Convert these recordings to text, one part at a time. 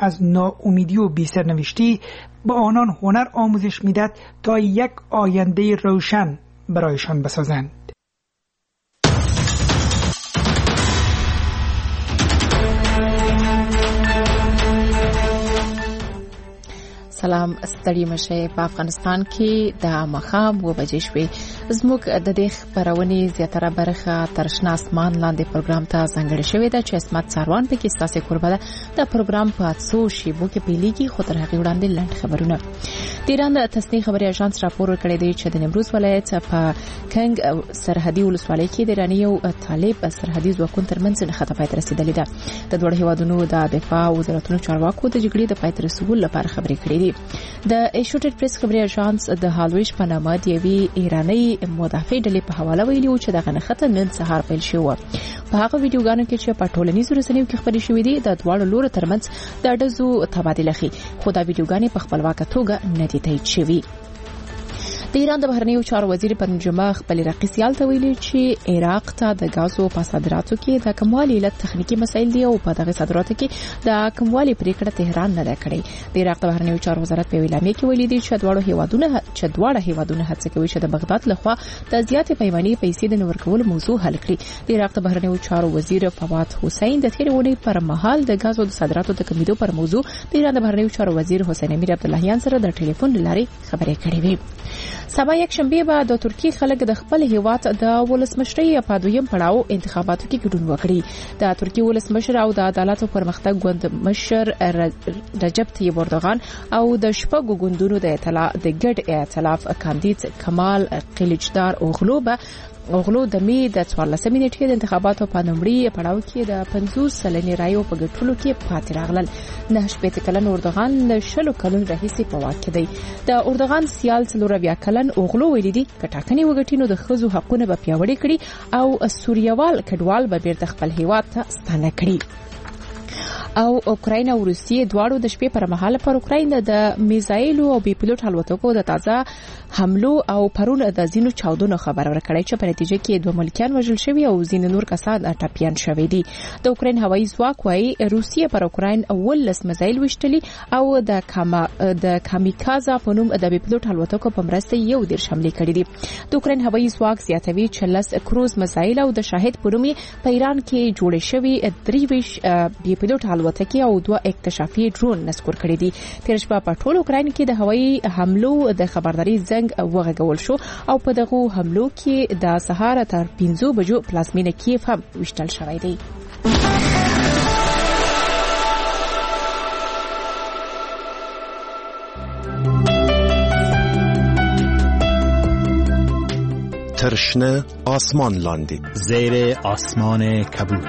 از ناامیدی و بی‌سرنوشتی به آنان هنر آموزش می‌دهد تا یک آینده روشن برایشان بسازند. سلام، ستړي مشه. په افغانستان کې د ماښام 2 بجې شوې. زموږ د دې خبرونې زیاتره برخه تر شنه اسمان لاندې پروګرام ته ځانګړې شوې ده چې اسمت ساروان پکې ستاسو کوربه ده. د پروګرام په څو شیبو کې پیلېږي، خو تر هغې وړاندې لنډ خبرونه. د ایران د تصنیع خبري اژانس راپور ورکړی دی چې د نیمروز ولایت په کنګ سرحدي ولسوالۍ کې د ایراني او طالب سرحدي ځواکونو ترمنځ نښته پای ته رسیدلې ده. د دوه هیوادونو د دفاع وزارتونو چارواکو د جګړې د پای ته رسولو لپاره خبرې کړې دي. د ایشوټډ پریس خبري اژانس د هالویش په نامه د یوې ایراني مدافع ډلې په حواله ویلي و چې دغه نښته نن سهار پیل شوه. په هغه ویډیوګانو کې چې په ټولنیزو رسنیو کې خبرې شوې دي، د دواړو لورو ترمنځ د ډزو تبادله ښيي، خو دا ویډیوګانې په خپلواکه توګه نه دي تایید شوي. د ایران د بهرنیو چارو وزیر په جمعه خپل رئیسیال ته ویلي چې عراق ته د غازو په صادراتو کې د کموالي علت تخنیکی مسایل دي او په دغه صادراتو کې د کموالي پریکړه تهران نه ده کړې. د عراق د بهرنیو چارو وزارت په اعلامیه کې ویلي دی چې دواړه هیوادونه هڅه کوي چې د بغداد لخوا د زیاتې پیمانې پیسې د نورکولو موضوع حل کړي. د عراق د بهرنیو چارو وزیر فواد حسین د تیرې ونې پر مهال د غازو د صادراتو د کمیدو پر موضوع د ایران د بهرنیو چارو وزیر حسین امیر عبداللهیان سره د ټلیفون لارې خبرې کړې وې. سبا یک شنبه به د ترکیه خلک د خپل هیواد د ولسمشرۍ په دویم پړاو انتخاباتو کې ګډون وکړي. د ترکیه ولسمشر او د عدالت او پرمختګ ګوند مشر رجب طیب اردوغان او د شپږو ګوندونو د ګډ ائتلاف کاندید کمال قلیچدار اوغلو د می د 14 نیټې د انتخاباتو په نومړي پړاو کې د 50 سلنې رایو په ګټلو کې پاتې راغلل. 9 کلن اردوغان د 10 کلونو راهیسې په واک کې دی. د اردوغان سیال 40 کلن اوغلو ویلي دي چې ټاکنې وګټینو د ښځو حقونه به پیاوړي کړي او سوریوال کډوال به بیرته خپل هیواد ته ستانه کړي. او اوکراین او روسیې دواړو د شپې پر مهال پر اوکراین د میزایلو او بي پلوټ الوتکو د تازه حملو او پرون د زینو چاودنو خبر ورکړی چې په نتیجه کې 2 ملکیان وژل شوي او ځینې نور کسان ټپیان شوي دي. د اوکراین هوایي ځواک وايي روسیې پر اوکراین 18 میزایل وشتلي او د کامیکازا په نوم د بي پلوټ الوتکو په مرسته یو ډیر حمله کړې دي. د اوکراین هوایي ځواک زیاتوي چې 10 کروز میزایل او د شاهد په نوم په ایران کې جوړ شوي 23 بي پلوټ الوتکې او 2 اکتشافي ډرون نسکور کړي دي. تیر شپه په ټول اوکراین کې د هوایي حملو د خبرداري زنګ وغږول شو او په دغه حملو کې د سهار تر 5 بجو پلازمینه کیف هم وشتل شوی دی. ترشنه آسمان لاندې زیر آسمان کبود.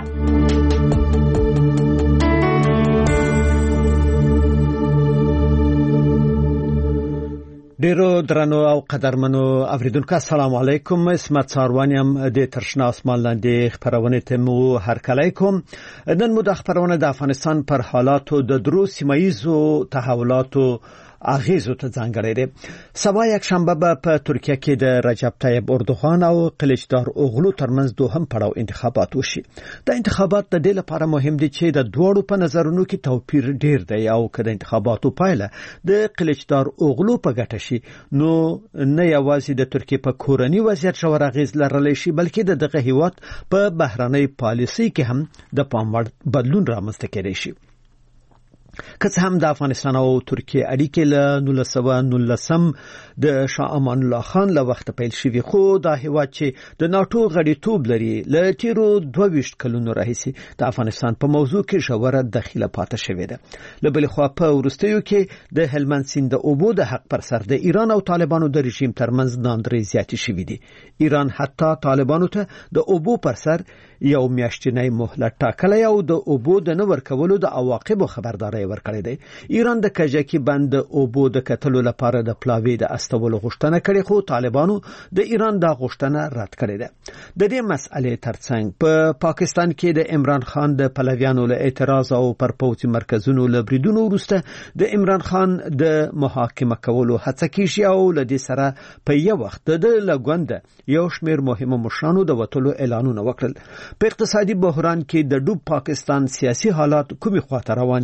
ډیرو درنو او قدرمنو اوریدونکو السلام علیکم. اسمت ساروانیم د ترشنه آسمان لاندې خبرونه ته مو هرکلی کوم. نن مو د خبرونه د افغانستان پر حالاتو د درو سیمایزو تحولاتو اغیزو ته ځانګړی دی. سبا یک شنبه په ترکیه کې د رجب طیب اردوغان او قلیچدار اوغلو ترمنځ دوهم پړاو انتخابات وشي. د انتخابات د دې لپاره مهم دي چې د دوړو په نظرونو کې توپیر ډیر دی او که د انتخاباتو پایله د قلیچدار اوغلو په ګټه شي نو نه یوازې د ترکیه په کورنی وضعیت ژور اغیز لرلی شي بلکې دغه هیواد په بهرنۍ پالیسۍ کې هم د پام وړ بدلون رامنځته کېدای شي. که څه هم د افغانستان او ترکیه اړیکې له 1919 د شاه امان الله خان له وخت پیل شوي، خو دا هیواد چې د ناتو غړیتوب لري له تیرو 22 کلونو راهیسې د افغانستان په موضوع کې ژوره دخیله پاتې شوې ده. له بلې خوا په وروستیو کې د هلمند سیند د اوبو د حق پر سر د ایران او طالبانو د رژیم ترمنځ ناندرۍ زیاتې شوې دي. ایران حتی طالبانو ته د اوبو پر سر یو میاشتنی مهلت ټاکلی او د اوبو د نه ورکولو د عواقبو خبرداری ورکړی دی. ایران د کجکي بند اوبو د کتلو لپاره د پلاوی د استولو غوښتنه کړې، خو طالبانو د ایران دا غوښتنه رد کړې ده. د دې مسئلې ترڅنګ په پاکستان کې د عمران خان د پلویانو له اعتراض او پر پوځي مرکزونو له بریدونو وروسته د عمران خان د محاکمه کولو هڅه کیږي او له دې سره په یو وخت د لګوند یو شمېر مهمو مشرانو د وټلو اعلانونه وکړل. په اقتصادي بحران کې د ډوب پاکستان سیاسي حالات کومې خواته روان دي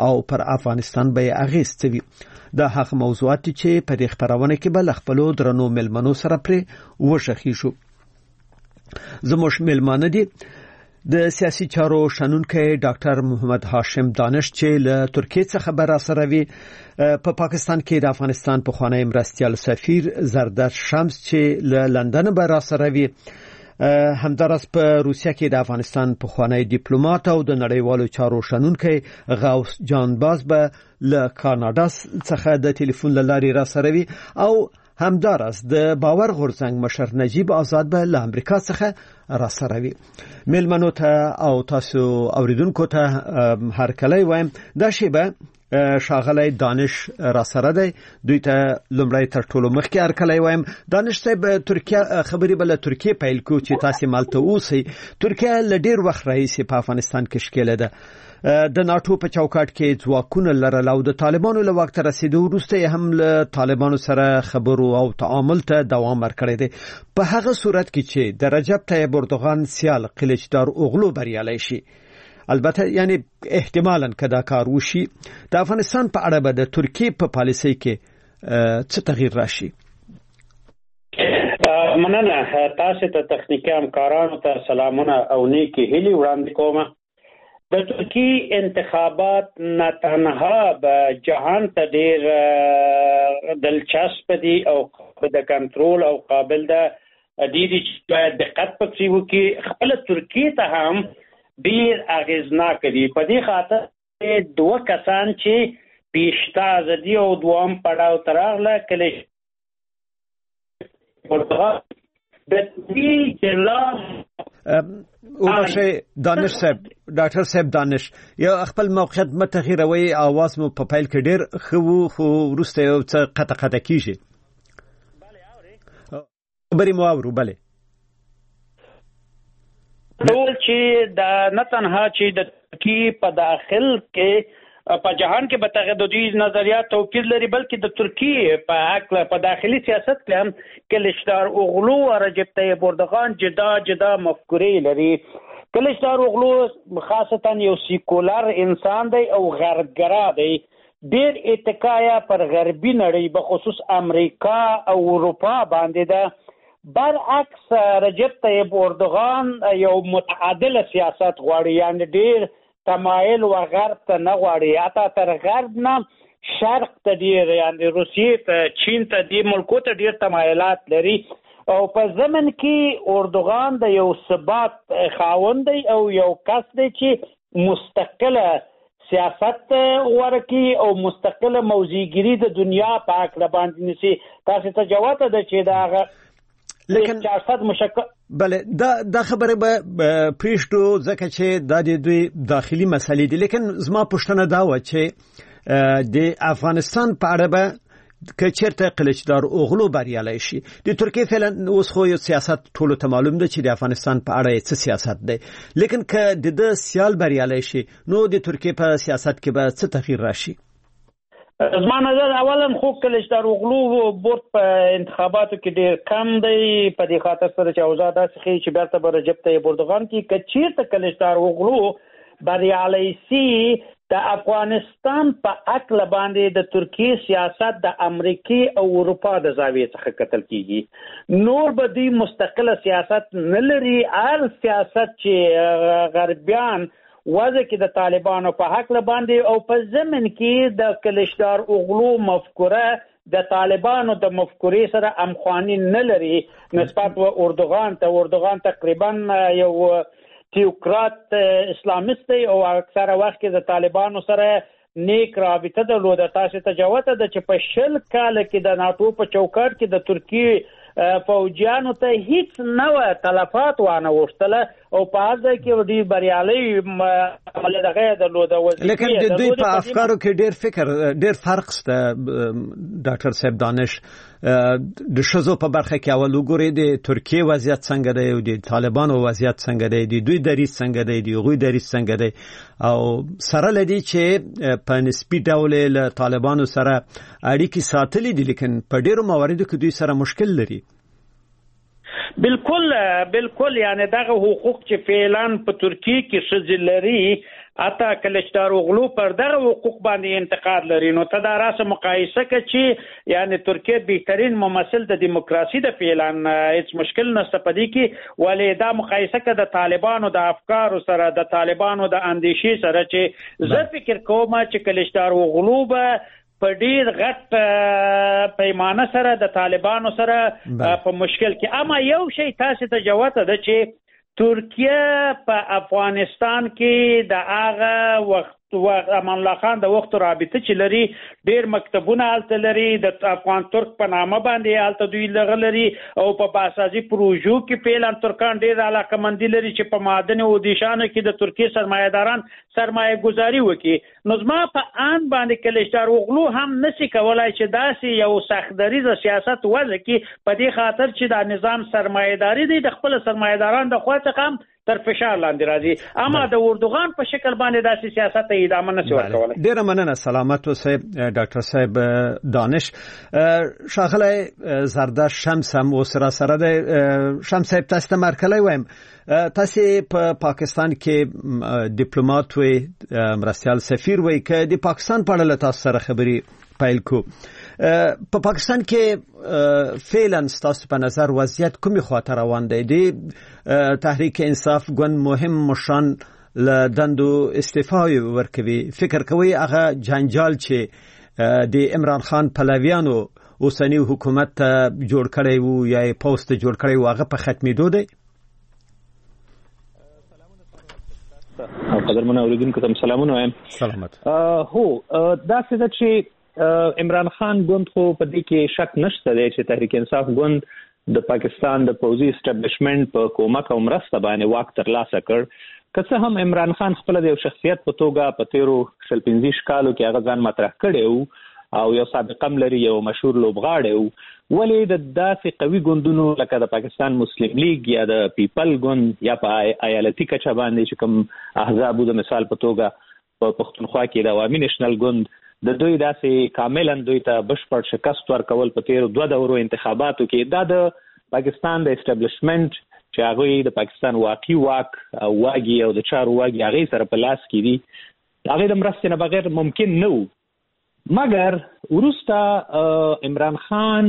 او پر افغانستان به اغیز کوي. دا هغه موضوعات چې په دې خبرونه کې به خپلو درنو ملمنو سره پرې وشخي شو. زموږ ملمانه دي د سیاسي چارو شنونکي ډاکټر محمد هاشم دانش چې له ترکیه څخه خبر سره وی په پاکستان کې د افغانستان په خوانی مرستيال سفیر زرداد شمس چې له لندن به سره وی همدارس په روسیه کې د افغانستان په خوانی ډیپلوماټ او د نړیوالو چارو شنونکي غوث جانباز به له کاناډا څخه د ټلیفون لارې را سره وی او همدارس د باور غورځنګ مشر نجیب آزاد به له امریکا څخه را سره وی. ملمنو ته او تاسو اوریدونکو ته هر کله وایم دا شی به شاغلی دانش را سره دی. دوی ته لومړی تر ټولو مخکې هر کله وایم دانش صاحب ترکیه خبري بل ترکیه پیل کو چې تاسو مالته اوسئ. ترکیه ل ډیر وخت راځي په افغانستان کې شکل ده د ناتو په چوکاټ کې ځواکونه لرل او د طالبانو له وخت رسیدو وروسته هم له طالبانو سره خبرو او تعامل ته دوام ورکړی دی. په هغه صورت کې چې د رجب طیب اردوغان سیال قلیچدار اوغلو بریالي شي، البته یعنی احتمالاً کدا کار وشي، د افغانستان په اړه به د ترکیه په پالیسۍ کې څه تغییر راشي؟ مننه. تاسو ته تخنیکی همکارانو ته سلامونه او نیکی هیلې وړاندې کوم. د ترکیه انتخابات نه تنها به جهان ته ډیر دلچسپ دي او د کنټرول او قابل ده دي چې باید دقت پکې وکړي. خپل ترکیه ته هم ډیر اغیزناک دي. په دې خاطر دوه کسان چې پیشتاز دي او دوام پړاو تراغله کله پرتغال د دې جلا اوبشه دانش صاحب ډاکټر صاحب دانش یو خپل موقعیت متغیروي اواز مو په فایل کې ډیر خو ورسته یو څه قطه کیږي. bale اوري خبرې مو اورو. bale ټول چې د نه تنها چې د ترکیه په داخل کې په جهان کې بتغددي نظریات توپیر لري، بلکې د ترکیه په حق په داخلي سیاست کې هم کلیچدار اوغلو او رجب طیب اردوغان جدا مفکورې لري. کلیچدار اوغلو خاصتا یو سیکولر انسان دی او غربګرا دی، ډیر اتکایا پر غربي نړۍ به خصوص امریکا او اروپا باندې ده. برعکس رجب طیب اردوغان یو متعادل سیاست غواړي، یعنی ډیر تمایل و غرب ته نه غواړي، حتی تر غرب نه شرق ته ډیر، یعنی روسیې ته چین ته دې ملکو ته ډیر تمایلات لري. او په ضمن کې اردوغان د یو ثبات خاوند دی او یو کس دی چې مستقله سیاست ورکی او مستقله موضوعګری د دنیا په اړه باندې نشي. تاسو ته جواب ده چې دا لیکن 400 مشکل بله دا خبره به پریشتو ځکه چې دا د دوی داخلي مسلې دي. لیکن زما پوښتنه دا و چې د افغانستان په اړه به که چیرته قلیچدار اوغلو بریالي شي، د ترکیه فعلا اوس خو یو سیاست ټولو ته معلوم ده چې د افغانستان په اړه څه سیاست دی، لیکن که د سیال بریالي شي نو د ترکیه په سیاست کې به څه تغییر راشي؟ زما نظر اولا خو کلیچدار اوغلو بورد په انتخاباتو کې ډیر کم دی، په دې خاطر سره چې اوضاع داسې ښیي چې بیرته به رجب طیب اردوغان کې که چیرته کلیچدار اوغلو بریالي سي، د افغانستان په عقل باندې د ترکیه سیاست د امریکای او اروپا د زاویې څخه کتل کیږي. نور به دوی مستقله سیاست نه لري. هر سیاست چې غربیان وضع کې د طالبانو په حق باندې او په ضمن کې د کلیچدار اوغلو مفکوره د طالبانو د مفکورې سره همخواني نه لري نسبت و اردوغان ته. اردوغان تقریبا یو تیوکرات اسلامیست دی او اکثره وخت کې د طالبانو سره نیک رابطه درلوده. تاسو ته جواب ده چې په 20 کال کې د ناتو په چوکاټ کې د ترکیه فوجیانو ته هیڅ نوې تلفات وانه وشتله او په هغه کې ودی بریالي عمل دغه درلوده. لیکن د دوی په افکارو کې ډیر فرق شته. ډاکټر صاحب دانش د شزو په برخه کې اول وګورئ د ترکیه وضعیت څنګه دی او د طالبانو وضعیت څنګه دی، د دوی دریځ څنګه دی، د هغوی دریځ څنګه دی، او سره لدی چې په نسبی ډول له طالبانو سره اړیکې ساتلې دي، لیکن په ډیرو مواردو کې دوی سره مشکل لري. بالکل یعنی دغه حقوق چې فعلا په ترکیه کې شذ لري اته کلشتار غلو پر دغه حقوق باندې انتقاد لري نو ته دا راسه مقایسه کوي چې یعنی ترکیه بهترین ممثل د دیموکراسي د اعلان هیڅ مشکل نشته پدې کې ولې دا مقایسه کوي د طالبانو د افکار سره د طالبانو د اندیشې سره چې زه فکر کوم چې کلشتار غلو به په ډیر غټ پیمانه سره د طالبانو سره په مشکل کې اما یو شی تاسو ته جواب ده چې ترکیه په افغانستان کې د هغه وخت امان الله خان د وخت رابطه چې لري ډیر مکتبونه الته لري د افغان ترک په نامه باندې الته دوی لري او په باسازي پروژو کې پیلان ترکان ډیر علاقمندي لري چې په معدن او دیشانو کې د ترکیه سرمایه‌داران سرمایه گذاري وکړي نو زما په ان باندې کلشتار غلو هم نشي کولای چې داسې یو سختدریز سیاست وضع کړي په دې خاطر چې د نظام سرمایه‌داري دی د خپل سرمایه‌داران د خوا څخه تر فشار لاندې راځي اما د اردوغان په شکل باندې داسې سیاست ادامه نشي ورکولای. ډیر مننه سلامت اوسئ ډاکټر صاحب دانش. شاغله زردش شمس هم اوسره سره د شمس صاحب تاسو ته مرکلی وایم تاسو په پاکستان کې ډیپلوماټ وي مرستيال سفیر وي که د پاکستان په اړه تاسو سره خبري پیل کو په پاکستان کې فعلا تاسو په نظر وضعیت کومي خاطر روان دی د تحریک انصاف ګوند مهم مشان ل دندو استعفا ورکوي فکر کوي هغه جنجال چې د عمران خان پلویانو اوسنی حکومت جوړ کړی وو یا پوسټ جوړ کړی وو هغه په ختمېدو دی. قدرمن اوریدونکو ته سلامونه وایم. سلامت. هو دا څه چې عمران خان ګوند خو په دې کې شک نشته دی چې تحریک انصاف ګوند د پاکستان د پوځي اسټابلیشمنت په کومک او مرسته باندې واک ترلاسه کړ. که څه هم عمران خان خپل د یو شخصیت په توګه په تیرو 15 کالو کې هغه ځان مطرح کړی وو او یو سابقه لري یو مشهور لوبغاړی وو ولې د داسې قوي ګوندونو لکه د پاکستان مسلم لیگ یا د پیپل ګوند یا په ایالتي کچه باندې چې کوم احزاب د مثال په توګه په پښتونخوا کې د عوامي نېشنل ګوند د دوی داسې کاملا دوی ته بشپړ شکست ورکول په تیرو 2 دورو انتخاباتو کې دا د پاکستان د اسټابلیشمنت چې هغه د پاکستان واقعي واک او واګي او د چارو واګي هغه سره په لاس کې دي هغه د مرستې نه بغیر ممکن نه وو مګر ورسته عمران خان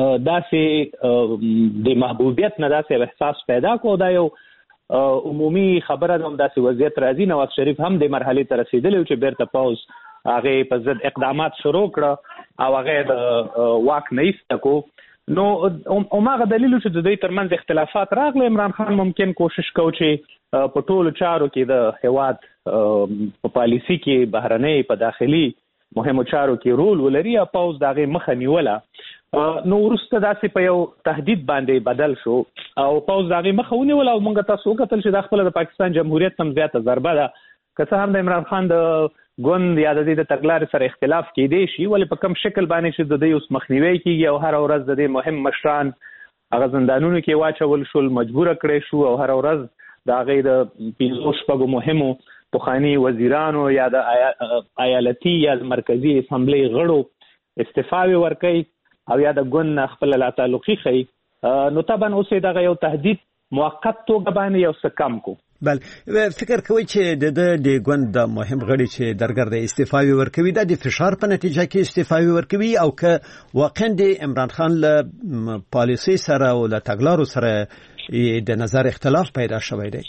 داسې د محبوبیت نه داسې احساس پیدا کو دا یو عمومي خبره هم داسې وضعیت راځي نواز شریف هم د مرحله ته رسیدلی چې بیرته پاوز هغه په ضد اقدامات شروع کړه او هغه د واک نه ایستکو نو اومغه دلیل چې د دوی ترمنځ اختلافات راغلي عمران خان ممکن کوشش کوي چې په ټولو چارو کې د هواد په پالیسی کې بهرنۍ په داخلي مهمو چارو کې رول ولري او پاوز دغه مخه نیوله نو ورسته داسې په یو تهدید باندې بدل شو او پاوز دغه مخه ونیول او موږ تاسو وکتل چې د خپل د پاکستان جمهوریت هم زیاته ضربه ده که څه هم د عمران خان د ګوند یا د دې د تګلارې سره اختلاف کېدی شي ولې په کوم شکل باندې چې د دې اوس مخنیوي کیږي او هر ورځ د دې مهم مشران هغه زندانونو کې واچول شول مجبور کړي شو او هر ورځ د هغه د 15 شپږو مهمو پخوانی وزیرانو یا د ایالتي یا مرکزی اسمبلی غړو استعفاوي ورکړي او یا د ګوند خپل لا تعلقي خي نو طبعا اوسې دغه یو تهدید موقت توګه باندې یو څه کم کو بل فکر کوي چې د ګوند د مهم غړي چې درګرد استعفاوي ورکوي د فشار په نتیجه کې استعفاوي ورکوي او که واقعا د عمران خان له پالیسي سره او له تګلارو سره د نظر اختلاف پیدا شوی دی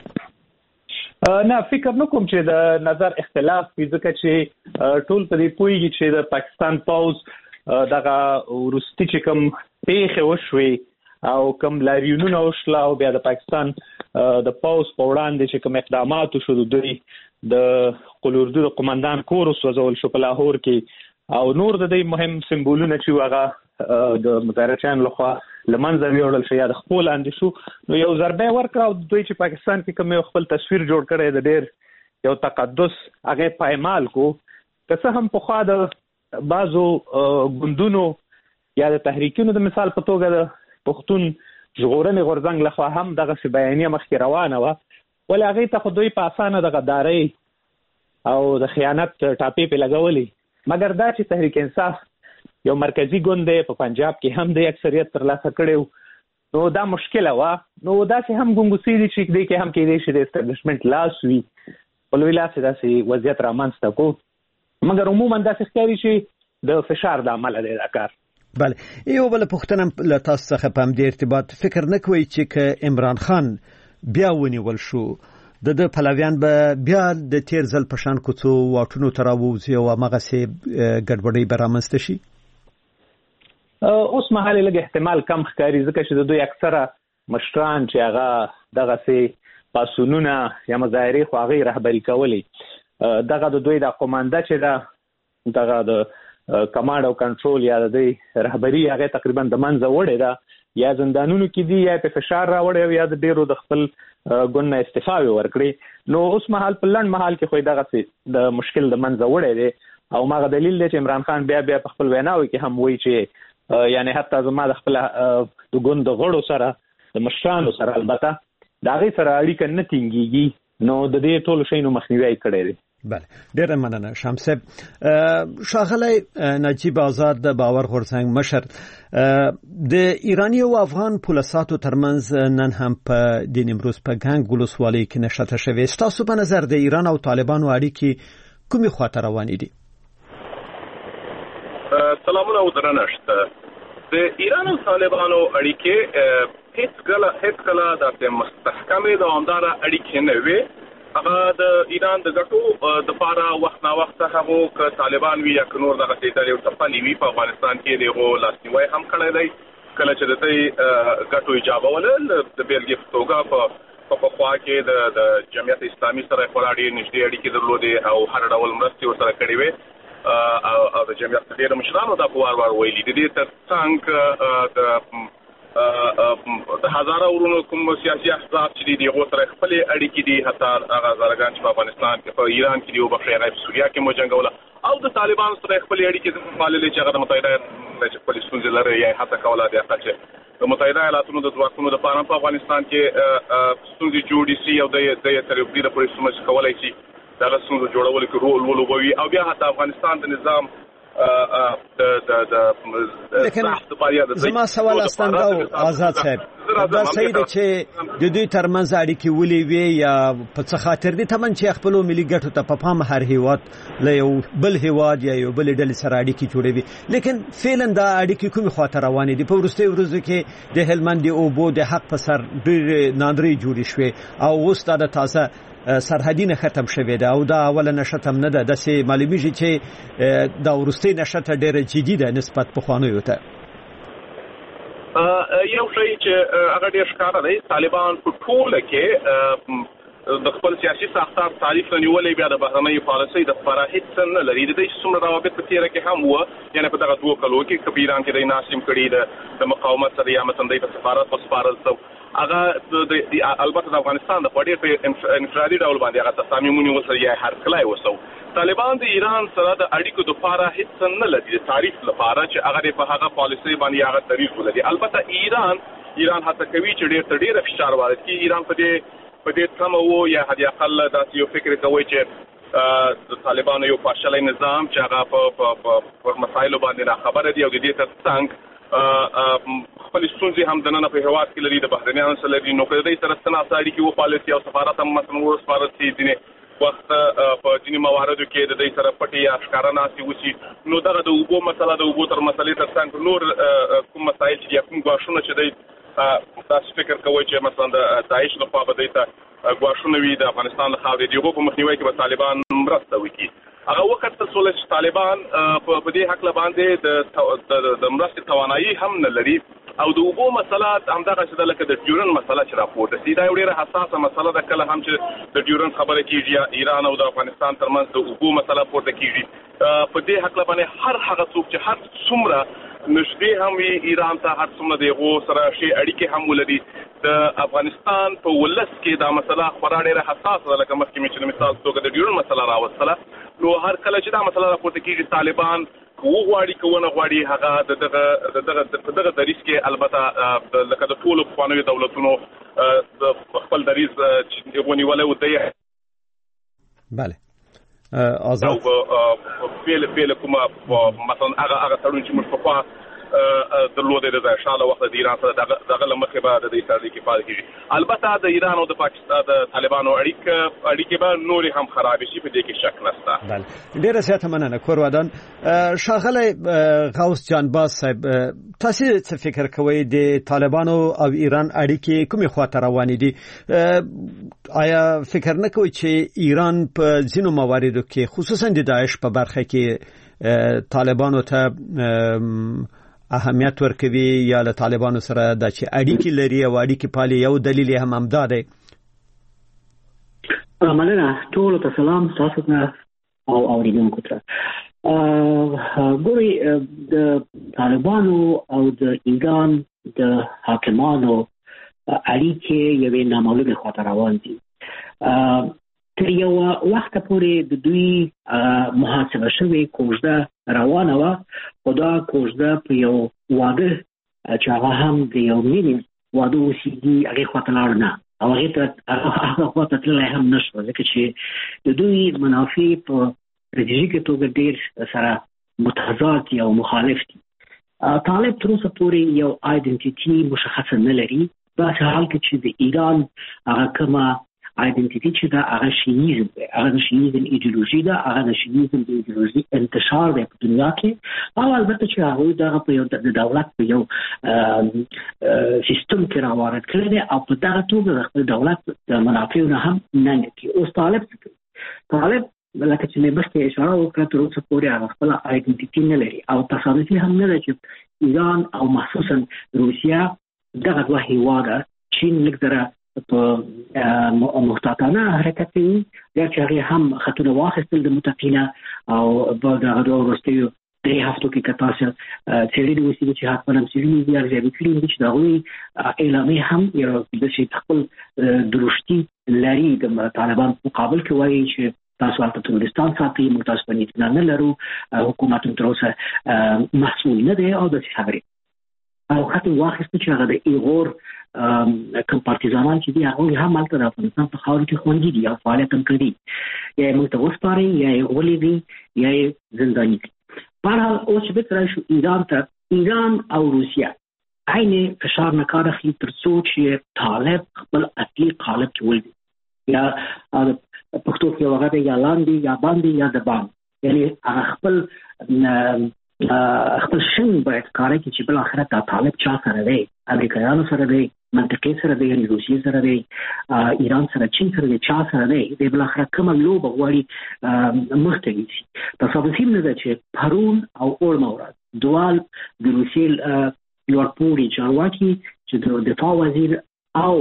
نه فکر نکوم چې د نظر اختلاف ځکه چې ټول په دې پوهیږي چې د پاکستان پاوز دغه ورستي چې کوم پیښه وشوي او کوم لاریونونه وشله او بیا د پاکستان د پاوز په وړاندې چې کوم اقدامات شو دوی د قلوردو د قومندان کور وسوځول شو په لاهور کې او نور د دې مهم سمبولونه چې هغه د مظاهرچیان لخوا لمنځه ویوړل شو یا د خپل اندې شو نو یو ضربه ورکړه او دوی چې پاکستان کې کوم خپل تصویر جوړ کړی د ډېر یو تقدس هغه پایمال کو که څه هم په خوا د بعضو ګوندونو یا د تحریکونو د مثال په توګه د پښتون ژغورنې غورځنګ لخوا هم دغه بیانیه مخکې روانه وه ولې هغې ته خو دوی په اسانه د غدارۍ او د خیانت ټاپې پې لګولې مګر دا چې تحریک انصاف یو مرکزی ګوند دی په پنجاب کې هم د اکثریت ترلاسه کړی نو دا مشکله وه نو داسې هم ګنګوسې دي چې دې کې هم کېدی شي د اسټابلیشمنټ لاس وي په لوی لاس داسې وضعیت رامنځته کو، مګر عموما داسې ښکاري چې د فشار د عمله دی دا کار. بله، یو بل پوښتنه له تاسو څخه په همدې ارتباط فکر نه کوئ چې که عمران خان بیا ونیول شو د پلویان به بیا د تیر ځل په شان کوڅو واټونو ته راووځي او هماغسې ګډوډۍ به رامنځته شي؟ اوس مهال لږ احتمال کم ښکاري، ځکه چې د دوی اکثره مشران چې هغه دغسې پاڅونونه یا مظاهرې خو هغې رهبري کولې، دغه د دوی د قومانده چې ده دغه د کمانډ او کنټرول یا د دوی رهبري هغې تقریبا د منځه وړې ده، یا زندانونو کې دي یا په فشار راوړی او یا د ډیرو د خپل ګوند نه استعفاوې ورکړي. نو اوس مهال په لنډ مهال کې خو دغسې د مشکل د منځه وړی دی، او هغه دلیل دی چې عمران خان بیا په خپل ویناوو کې هم وایي چې یعنی حتی زما د خپل د ګوند د غړو سره د مشرانو سره البته د هغې سره اړیکه نه ټینګېږي، نو د دې ټولو شیانو مخنیوی کړی دی. بله، ډیره مننه شمس صاحب. ښاغلی نجیب آزاد د باور غورځنګ مشر، د ایرانی او افغان پولیساتو ترمنځ نن هم په د نیمروز په ګنګ ولسوالۍ کې نښته شوې. ستاسو په نظر د ایران او طالبانو اړیکې کومې خواته روانې دي؟ سلامونه او درنښت. د ایران او طالبانو اړیکې هیڅ کله داسې مستحکمې دوامداره اړیکې نه وي. هغه د ایران د ګټو د پاره وخت نا وخت هغه ک طالبان وی یا نور دغه ډېر یو تپلی وی په افغانستان کې دغه لاسنیوي هم کړی دی، کله چې د دې ګټو ایجاب ولل د بیلګې په توګه په خوا کې د جمعیت اسلامي سره خورا ډېر نږدې اړیکې درلودې او هر ډول مرستې ورسره کړې وې، او د جمعیت ډېر مشرانو دا په وار ویلي دي. د ترڅنګ د هزاره ورونو کوم سیاسي احزاب چې دي هغه سره خپل اړیکې دي، حتی هغه زرګان چې په افغانستان کې په ایران کې دی او په سوریه کې مو جنګوله، او د طالبان سره خپل اړیکې ماللې چې هغه د متحده ایالاتو په ستونزې لري یا حتی کوله د چې د متحده ایالاتو د ځواکونو د پاره په افغانستان کې ستونزې جوړې شي او د تربیت د پولیسو مش کولای شي دا ستونزې جوړول کې رول ولوبوي، او بیا حتی افغانستان د نظام زما سوال استنده آزاد صاحب، دا صحیح ده چې د دوی ترمنځ اړیکې ولې وي یا په څه خاطر دي تمن چې خپل ملي ګټو ته په پام هر هیواد له یو بل هیواد یا یو بل ډلې سره اړیکې جوړوي، لیکن فعلا دا اړیکې کومې خواته روانې دي؟ په وروستیو ورځو کې د هلمند د اوبو د حق په سر ډېرې ناندرۍ جوړې شوې او اوس دا د تازه سرحدي ختم شوې ده او دا اوله نشته هم نه ده، داسې معلومیږي چې دا وروستۍ نشته ډېره جدي ده نسبت پخوانیو ته. یو شی چې هغه ډېر ښکاره دی، طالبان په ټوله کې د خپل سیاسي ساختار تعریف نه نیولې، بیا د بهرنۍ پالیسۍ د لپاره هېڅ نه لري. د دې څومره روابط په تېره کې هم وه، یعنې په دغه 2 کلو کې که په ایران کې دی ناسم کړي د مقاومت سره یا مثلا دی په سفارت وسپارل شو، هغه البته د افغانستان د ډېر په انفرادي ډول باندې هغه تصامیمونه وسره یا هرکلی وسو. طالبان د ایران سره د اړیکو د لپاره هیڅ نه لري د تعریف لپاره چې هغه په هغه پالیسۍ باندې هغه تعریف ولري. البته ایران هڅه کوي چې ډېر تر ډېره فشار وارد کړي. ایران په دې تمه وو یا حد اقل داسې یو فکر کوي چې د طالبانو یو پاشلی نظام چې هغه په مسایلو باندې ناخبره دي او د دې ترڅنګ خپل ستونزې هم دننه په هېواد کې لري، د بهرنیانو سره لري، نو که د دوی سره څه ناسته اړیکې وپالسي او سفارت هم مثلا وسپارل شي، ځینې وخت په ځینې مواردو کې د دوی سره پټې یا ښکاره ناستې وشي، نو دغه د اوبو مسله د اوبو تر مسلې ترڅنګ نور کوم مسایل چې یا کوم ګواښونه چې دی تاسو فکر کوئ چې مثلا د داعش لخوا به دوی ته ګواښونه وي د افغانستان له خاورې، د هغو په مخنیوي کې به طالبان مرسته وکړي. هغه وکتل شول چې طالبان په دې هکله باندې د مرستې توانایي هم نه لري، او د اوبو مسله همدغه چې ده لکه د ډیورن مسله چې راپورته شي، دا یو ډېره حساسه مسله ده. کله هم چې د ډیورن خبره کېږي یا ایران او د افغانستان ترمنځ د اوبو مسله پورته کېږي، په دې هکله باندې هر هغه څوک چې هر څومره نږدې هم وي ایران ته، هر څومره د هغو سره ښې اړیکې هم ولري، د افغانستان په ولس کې دا مسله خورا ډېره حساسه ده. لکه مخکې مې چې د مثال توګه د ډیورن مسله راوستله، نو هر کله چې دا مسله راپورته کېږي طالبان که وغواړي که ونه غواړي هغه په دغه دریځ کې البته لکه د ټولو پخوانیو دولتونو خپل دریځ چې ونیولی و دی. بله آزاد بیل کومه مثلا هغه تړون چې موږ پخوا درلودې د شاله وخت د ایران سره دغه لمخه به د اسرائیل کې پاتې کیږي. البته د ایران او د پاکستان د طالبانو اړیکې به نور هم خراب شي، په دې کې شک نشته. بله، ډیره زیاته مننه کورودان. شاغله غوث جان باز صاحب، تاسو څه فکر کوئ د طالبانو او ایران اړیکې کومې خواته روانې دي؟ آیا فکر نه کوئ چې ایران په ځینو مواردو کې خصوصا د داعش په برخه کې طالبانو ته اهمیت ورکوي یا له طالبانو سره د چې اړیکې لري او اړیکې پالي؟ یو دلیل هم همدا دی. مننه. ټول ته سلام، تاسو ته او اوریدونکو ته. ګوري د طالبانو او د ایران د حاکمانو اړیکې یوې نامعلومې خواته روان دي. تر یو وخت پورې د دوی محاسبه شوې کوژده روانه وه، خو دا کوژده په یو واده چې هغه هم د یو مینې واده اوسېږي هغې خواته لاړ نه، او هغه خواته تللی هم نه شوه، ځکه چې د دوی منافع په ستراتیژیکه توګه ډېر سره متضاد دي او مخالف دي. طالب تر اوسه پورې یو آیډنټیټي مشخصه نه لري، داسې حال کې چې د ایران هغه کومه آیډنټیټي چې دا هغه شیعیزم دی، هغه د شیعیزم ایډیولوژي ده، هغه د شیعیزم د ایډیولوژي انتشار دی په دنیا کې، او البته چې هغوی دغه په یو د دولت په یو سیستم کې راوارد کړی دی، او په دغه توګه د خپل دولت د منافعو نه هم ننګ کوي. اوس طالب څه کوي؟ طالب لکه چې مې مخکې اشاره وکړه، تر اوسه پورې هغه خپله آیډنټیټي نه لري، او تصادفي هم نه ده چې ایران او مخصوصا روسیه دغه دوه هېواده، چین لږ ذره په محتاطانه حرکت کوي، یا چې هغې هم خطونه واخیستل د متقینه، او په دغه دوه وروستیو 3 هفتو کې که تاسو څېړنې وشي چې حتما هم څېړنې دي ارزیابي کړي دي چې د هغوی اعلامیې هم یو داسې خپل درشتي لري د طالبان په مقابل کې، وایي چې تاسو هلته تروریستان ساتئ، موږ تاسو باندې اطمینان نه لرو، حکومت هم تر اوسه مسؤول نه دی، او داسې خبرې. او خط واخیسته چې هغه د ایغور کوم پارتیزانان چې دي هغوی هم هلته د افغانستان په خاوره کې خوندي دي او فعالیت هم کوي، یا یې موږ ته وسپارئ، یا یې ولیږئ، یا یې زنداني کړي. بهرحال اوس چې بېرته راشو ایران ته، ایران او روسیه عین فشار نه کار اخلي تر څو چې طالب خپل اصلي قالب کې ولري، یا پښتو کې هغه دی یا لاندې یا باندې یا د باندې، یعنی هغه خپل شن باید کاری کې چې بل آخرت دا طالب چا سره دی، امریکایانو سره دی، منطقې سره دی، یعنی روسیې سره دی، ایران سره، چین سره دی، چا سره دی، دی بل آخرت کومه لوبه غواړي مخته یوسي. تصادفي نه ده چې پرون او اوړمه ورځ دوال د روسیې لوړپوړي چارواکي چې د دفاع وزیر او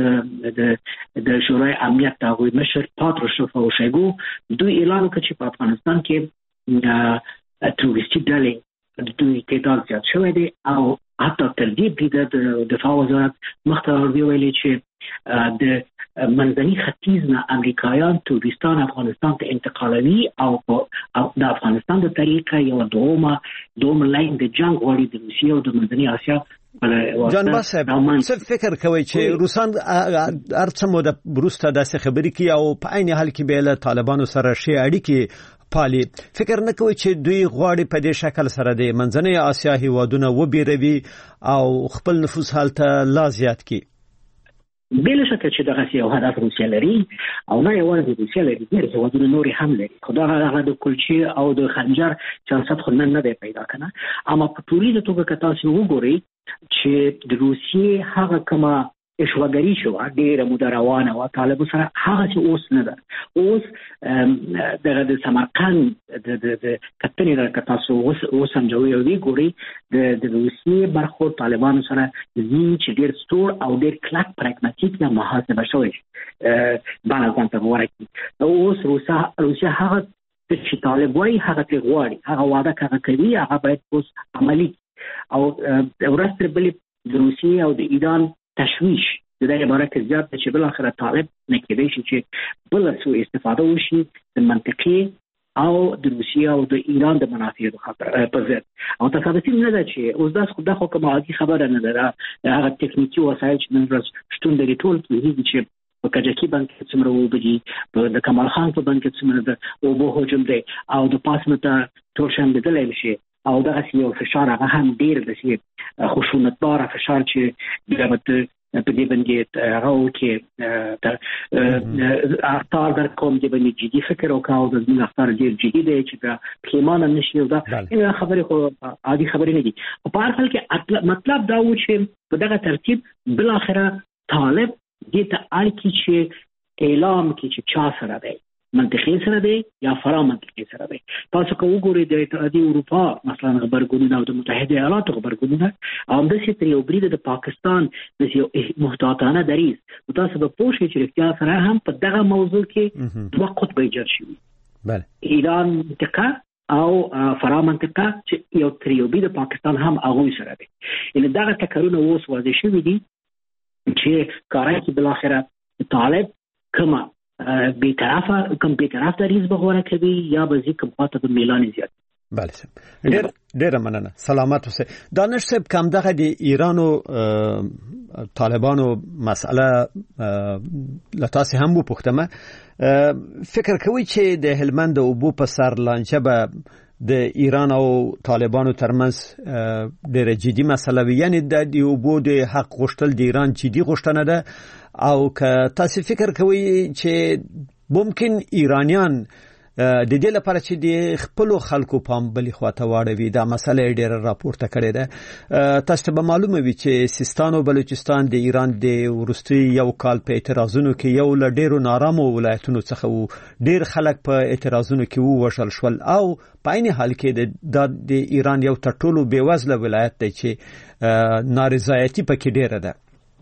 د شورای امنیت د هغوی مشر پاتروشوف او شویګو دوی اعلان وکړ چې په افغانستان کې تروریستي ډلې د دوی تعداد زیات شوی دی، او حتی تر دې بریده د دفاع وزارت مخته ویلي چې د منځني ختیځ نه امریکایان تروریستان افغانستان ته انتقالوي، او د افغانستان د طریقه یو دومره لاین د جنگ غواړي د روسیې او د منځني اسیا. جان باز صاحب، څه فکر کوي چې روسان ارڅه موده وروسته داسې خبرې کوي او په عین حال کې به له طالبانو سره شي اړیکې پالي؟ فکر نه کوي چې دوی غواړي په دې شکل سره د منځنۍ اسیا هیوادونه وبېروي او خپل نفوذ هلته لا زیات کړي؟ بلا شکه چې دغه یو هدف روسیه لري، او نه یوازې روسیه لري، ډېر هیوادونه نور هم لري، خو هغه د کلچې او د خنجر چانست خو نه دی پیدا کنه. اما په ټولیزه توګه که تاسو وګورئ چې د روسیې هغه کومه اشواګری شو ډیره موده روانه و طالب سره، هغه چې اوس نه ده. اوس د سمرقند د کتنې را تاسو اوس هم جوړوي او وګورئ د روسیې برخو طالبانو سره چې ډیر ستور او ډیر کلک پراګماتیک نه محاسبه شوی باندې ځان ته ورکی. اوس روسیا هغه چې طالب وایي هغه ته غواړي، هغه وعده کوي، هغه باید اوس عملی. او ورسره بل د روسیې او د ایران تشویش د دې عبارت زیات چې بل اخر طالب نه کېدای شي چې بل څه استفاده وشي د منطقي او د روسیې او د ایران د منافعو خاطر په ضد. او تصادفي نه ده چې اوس داس خو د کومه عادي خبره نه ده، هغه ټکنیکی وسایل چې نن ورځ شتون لري ټول کېږي چې په کجکی باندې څومره وبدي، د کمال خان په باندې څومره د اوبو هجوم دی، او د پاسمته ټول شان بدلای شي، او دغه یو فشار هغه هم ډیر د خشونتدار فشار چې دغه په دې باندې هغه کې اختار در کوم چې باندې جدي فکر وکاو د دې اختار ډیر جدي دی چې دا پیمانه نشي دا خبره خو عادي خبره نه دي په هر حال کې مطلب دا و چې په دغه ترتیب بل اخره طالب دې ته اړ کی چې اعلان کی چې چا سره دی منطقي سره دی یا فرا منطقي سره دی. تاسو کو وګورئ د اتحادیه اروپا مثلا خبرګونونه او د متحده ایالاتو خبرګونونه او د سیستم یو برید د پاکستان د یو محتاطانه دریز تاسو به پوه شئ چې اختیار سره هم په دغه موضوع کې دوه قطبه ایجاد شوي. بله ایران منطقه او فرا منطقه چې یو تریوبی د پاکستان هم هغه سره دی. یعنی دغه ټکرونه اوس واضح شوي دي چې کارای چې بل اخره طالب کما بی‌طرفه دریز بغوره کوي یا به ذکر خاطر د میلان زیات. بله سم ډیر مننه سلامت اوسه. دانش صاحب کوم دغه د ایران او طالبانو مسأله لتاسې هم وو پختمه فکر کوي چې د هلمند او بو په سر لانجه به د ایران او طالبانو ترمنځ ډېر جدي مسله وي یعنی د اوبو د حق غوښتل د ایران جدي غوښتنه ده او که تاسو فکر کوئ چې ممکن ایرانیان د دې لپاره چې د خپل خلکو پام بلې خواته واړوي دا مسله ډېر راپورته کړې ده تاسو ته معلومه وي چې سیستان او بلوچستان د ایران د ورستي یو کال په اعتراضونو کې یو ل ډېرو نارامو ولایتونو څخه وو ډېر خلک په اعتراضونو کې ووژل شول او په عین حال کې د ایران یو تر ټولو بیوزله ولایت دی چې نارضایتي پکې ډېره ده.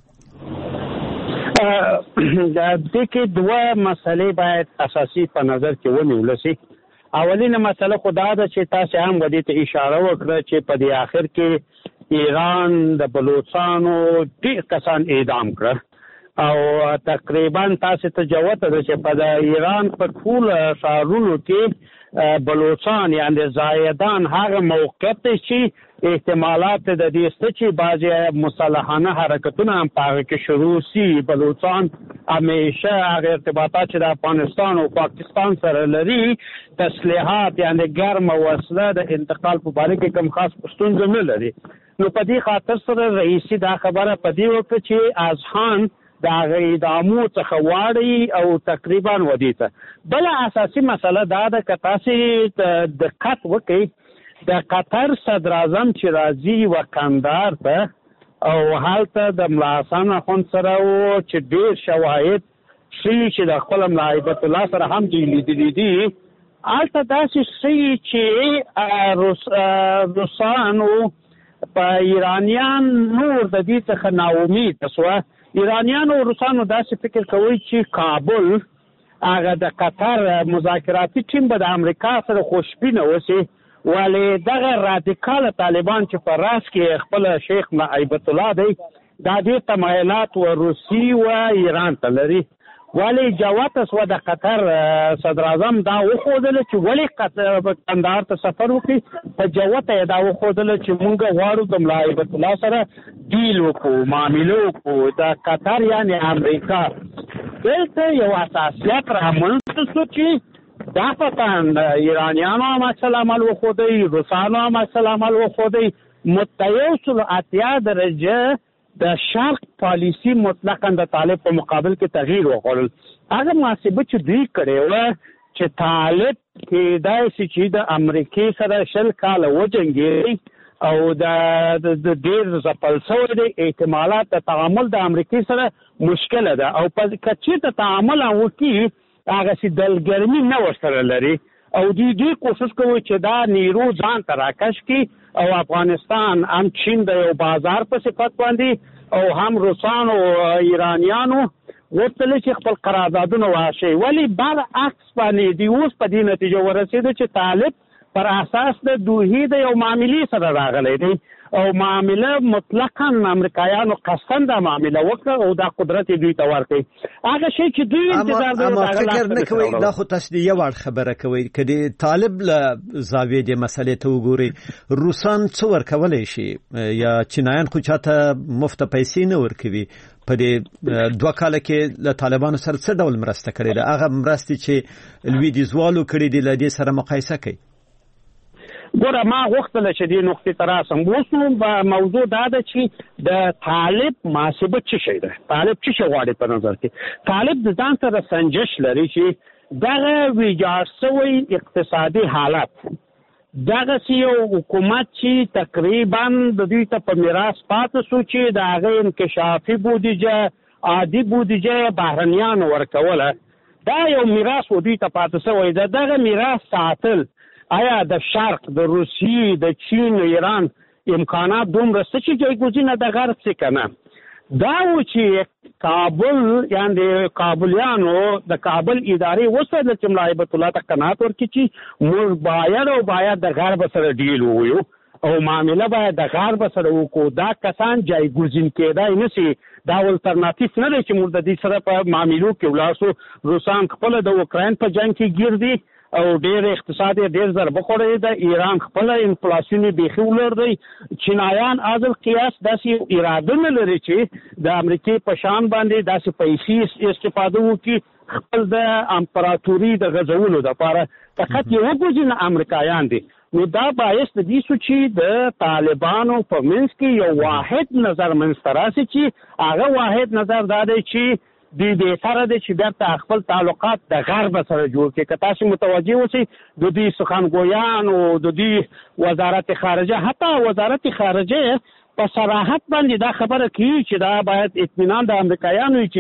د دې کې دوه مسلې باید اساسي په نظر کې ونیول شي. اولینه مسله خدا ده چې تاسو هم غوډې ته اشاره وکړه چې په دې اخر کې ایران د بلوچستانو ډېر کسان اعدام کړ او تقریبا تاسو ته جوته ده چې په ایران په ټول ښارونو کې بلوچستان یعنی زایدان هغه موقعیت چې احتمالات د دې ست چې بعضی مصالحانه حرکتونه هم پاره کې شروع سي. بلوچستان همیشه هغه ارتباطات چې د افغانستان او پاکستان سره لري تسلیحات یعنی ګرم وسله د انتقال په اړه کې کوم خاص ستونزه نه لري. نو په دې خاطر سره رئیسي دا خبره په دې وخت چې اذهان دا غیدامو څخه واړی او تقریبا ودیته. بل اساسي مسله دا ده چې تاسو دقت وکړئ د قطر صدر اعظم چې راځي وکندار ته او هلته د ملا حسن اخوند سره و چې ډېر شواهد شي چې د خپل ملا هیبت الله سره هم لیدلي دي هلته داسې شي چې روسانو په ایرانیان نور د دې څخه ناامید شوه. ایرانیان او روسانو داسې فکر کوي چې کابل هغه د قطر مذاکراتي ټیم به د امریکا سره خوشبینه اوسي ولی دغه رادیکال طالبان چې په راس کې خپل شیخ هیبت الله دی دا دې تمایلات و روسي و ایران ته لري. ولی جوات اسو د قطر صدر اعظم دا وښودل چې ولی قندهار ته سفر وکړي په جوات دا وښودل چې مونږ غواړو د ملا هیبت الله سره ډیل وکړو معاملې وکړو د قطر یعنی امریکا دلته یو اساسیت رامنځته شو چې دا پتان ایرانیانو هم عمل وخودی روسانو هم عمل وخودی متوسل اتیا درجه د شرق پالیسی مطلقاً د طالب په مقابل کې تغییر وکړل. هغه محاسبه چې دوی کړې و چې طالب کې داسې چې د امریکای سره شل کال وجنګي او د ډېر ځپل شوی دی احتمالات د تعامل د امریکای سره مشکله ده او په کچې ته تعامل وکړي هغه سي دلګرمي نه ورسره لري او دوی کوشش کوي چې دا نیرو ځان ته راکش کړي او افغانستان هم چین د یو بازار په صفت باندې او هم روسانو او ایرانیانو ورته چې خپل قراردادونه واشي ولی بل عکس باندې دی اوس په دې نتیجه ورسېده چې طالب پر اساس د دوی د یو معاملې سره راغلی دی او معامله مطلقاً امریکایانو قصداً دا معامله وکړه او دا قدرت دوی ته ورکړي. هغه شی چې دوی انتظار دی اما فکر نه کوي دا خو تاسو دی یو خبره کوي کدي طالب له زاویه د مسلې ته وګوري روسان څو ورکولای شي یا چینایان خو چاته مفت پیسې نه ورکوي په دې دوه کال کې له طالبانو سره څه ډول مرسته کړې ده هغه مرستې چې لوی دي زوالو کړې دي له دې سره مقایسه کوي. ګوره ما غوښتل چې دې نقطې ته راسم. اوس موضوع دا ده چې د طالب محاسبه څه شی ده، طالب څه شی غواړي په نظر کې. طالب د ځان سره سنجش لري چې دغه ویجاړ شوی اقتصادي حالت، دغه یو حکومت چې تقریبا د دوی ته په میراث پاتې شو چې د هغه انکشافي بودیجه عادي بودیجه بهرنیانو ورکوله، دا یو میراث و دوی ته پاتې شوی ده. دغه میراث ساتل آیا د شرق، د روسیې، د چین، ایران امکانات دومره څه چې جایګزینه د غرب څه که نه؟ دا و چې کابل یعنی کابلیانو د کابل ادارې وسره چې ملا هیبت الله ته قناعت ورکړي چې موږ باید د غرب سره ډیل وکړو او معامله باید د غرب سره وکړو. دا کسان جایګزین کېدای نشي، دا الټرناتیو نه دی چې موږ د دې سره په معاملو کې ولاړ شو. روسان خپل د اوکراین په جنگ کې ګیر دي او ډېر اقتصاد ډېر ضربه خوړې ده. ایران خپل انفلاسیون بیخي ولر دی. چینایان عادل قیاس داسې اراده نه لري چې د امریکې په شان باندې داسې پیسې استفاده وکړي خپل د امپراتوري د غزولو دپاره. فقط یو ګوزینه امریکایان دي. نو دا باعث د دې شو چې د طالبانو په منځ کې یو واحد نظر منځته راسي چې هغه واحد نظر دا دی چې دوی بهتره دی چې بیرته خپل تعلقات د غرب سره جوړ کړي. که تاسو متوجه اوسئ د دوی سخنګویانو، د دوی وزارت خارجه، حتی وزارت خارجه په صراحت باندې دا خبره کوي چې دا باید اطمینان د امریکایانو وي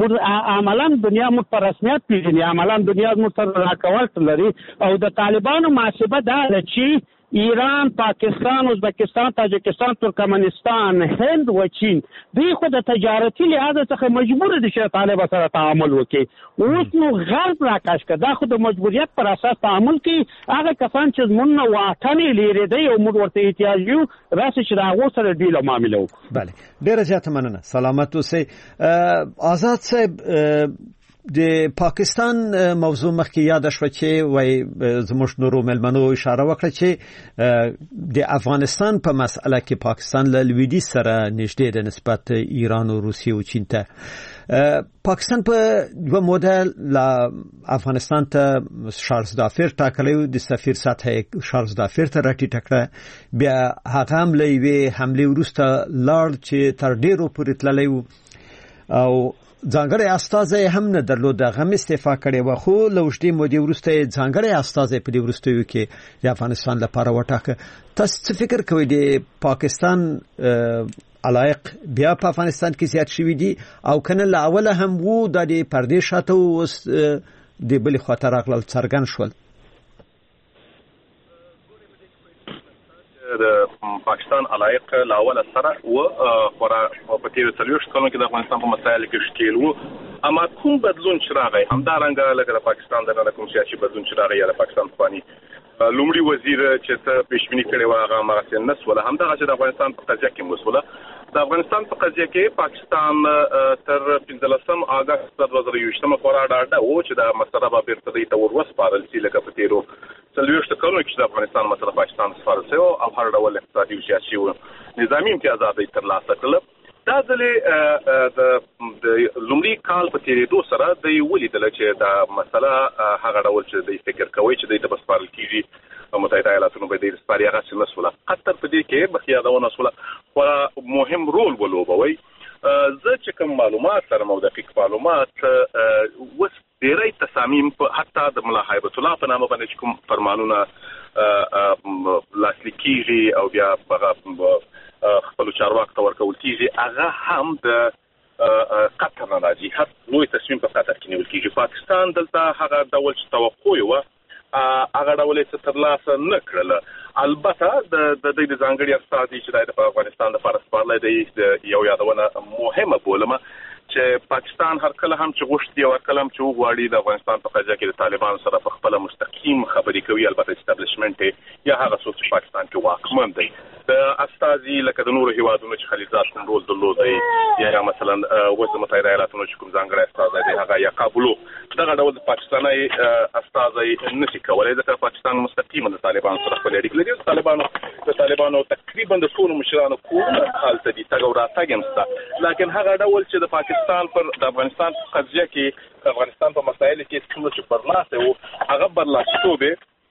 چې عملا دنیا موږ په رسمیت پیژني، عملا دنیا موږ سره راکولت لري. او د طالبانو محاسبه دا ده چې ایران، پاکستان، ازبکستان، تاجکستان، ترکمنستان، هند و چین دوی خو د تجارتي لحاظ څخه مجبور دي چې طالب سره تعامل وکړي. اوس نو غرب راکاش که دا خو د مجبوریت پر اساس تعامل کوي. هغه کسان چې زمونږ نه واټنې لرې دی او موږ ورته احتیاج یو راسي چې د هغو سره ډیل او معامله وکړو. بله، ډېره زیاته مننه. سلامت اوسئ. آزاد صاحب، د پاکستان موضوع مخکې یاد شوه چې وای زموږ نورو ملمنو اشاره وکړه چې د افغانستان په مسأله کې پاکستان له لویدیځ سره نږدې ده نسبت ایران او روسیې او چین ته. پاکستان په یوه موده له افغانستان ته شارزدافیر ټاکلی و، د سفیر سطح شارزدافیر ته راټیټه کړه. بیا هغه هم له یوې حملې وروسته لاړ چې تر ډېرو پورې تللی و او ځانګړی استازی هم نه درلود. هغه هم استعفا کړې وه، خو له اوږدې مودې وروسته یې ځانګړی استازی په دې وروستیو کې د افغانستان لپاره وټاکه. تاسو څه فکر کوئ د پاکستان علایق بیا په افغانستان کې زیات شوي دي او که نه له اوله هم وو دا د پردې شاته اوس د بلې خواته راغلل څرګند شول؟ د پاکستان علایق لاول سره و خورا په تیر 40 کلونو کې د افغانستان په مسایلو کې شکیل وو. اما کوم بدلون چې راغی همدارنګه لکه د پاکستان د کوم سیاسي بدلون چې راغی یا د پاکستان پخواني لومړي وزیر چې ته پیشبیني کړې وه هغه هماغسې نسوله، همدغه چې د افغانستان په قضیه کې مسوله. د افغانستان په قضیه کې پاکستان تر 15 اګست 2023 خورا ډاډه و چې دا مسله به بیرته دوی ته ور وسپارل شي لکه په تیرو 40 کلونو کې د افغانستان مسله پاکستان سپارل شوی او هر ډول اقتصادي او سیاسي او نظامي امتیازات ترلاسه کړل. دا ځلې د لومړي کال په تیرېدو سره دوی ولیدل چې دا مسله هغه ډول چې دوی فکر کوي چې دوی ته به سپارل کېږي متحده ایالاتونو به دوی سپاري هغسې نه سوله. قطر په دې کې بخي یادونه سوله خورا مهم رول ولوبوي. زه چې کوم معلومات لرم او دقیق معلومات اوس ډېری تصامیم حتی د ملا هیبت الله په نامه باندې چې کوم فرمانونه لاسلیک کېږي او بیا هغه خپل چارواکو ته ورکول کېږي هغه هم د قطر نه راځي. هر لوی تصمیم په قطر کې نیول کېږي. پاکستان دلته هغه ډول چې توقع یې وه هغه ډول یې ترلاسه نه کړله. البته د دوی د ځانګړي استازي چې د افغانستان لپاره سپارلی دی یو یادونه مهمه بولمه چې پاکستان هر کله هم چې غوښتي او هر کله هم چې وغواړي د افغانستان په قضیه کې د طالبانو سره په خپله مستقیم خبرې کوي. البته اسټابلیشمنټ یا هغه څوک چې پاکستان کې واکمن دی د استازي لکه د نورو هیوادونو چې خلیجات کوم رول درلودی یا مثلا اوس د متحده ایالاتونو چې کوم ځانګړی استازی دی هغه یا کابلو دغه ډول پاکستاني استازی نشي کولی ځکه پاکستان مستقیما د طالبانو سره خپل اړیکې لري. د طالبانو تقریبا د ټولو مشرانو کورونه هلته دي تګ او راتګ هم شته. لکن هغه ډول چې د پاکستان پر د افغانستان په قضیه کې افغانستان په مسایلو کې څومره چې برلاسه وو هغه برلاستوب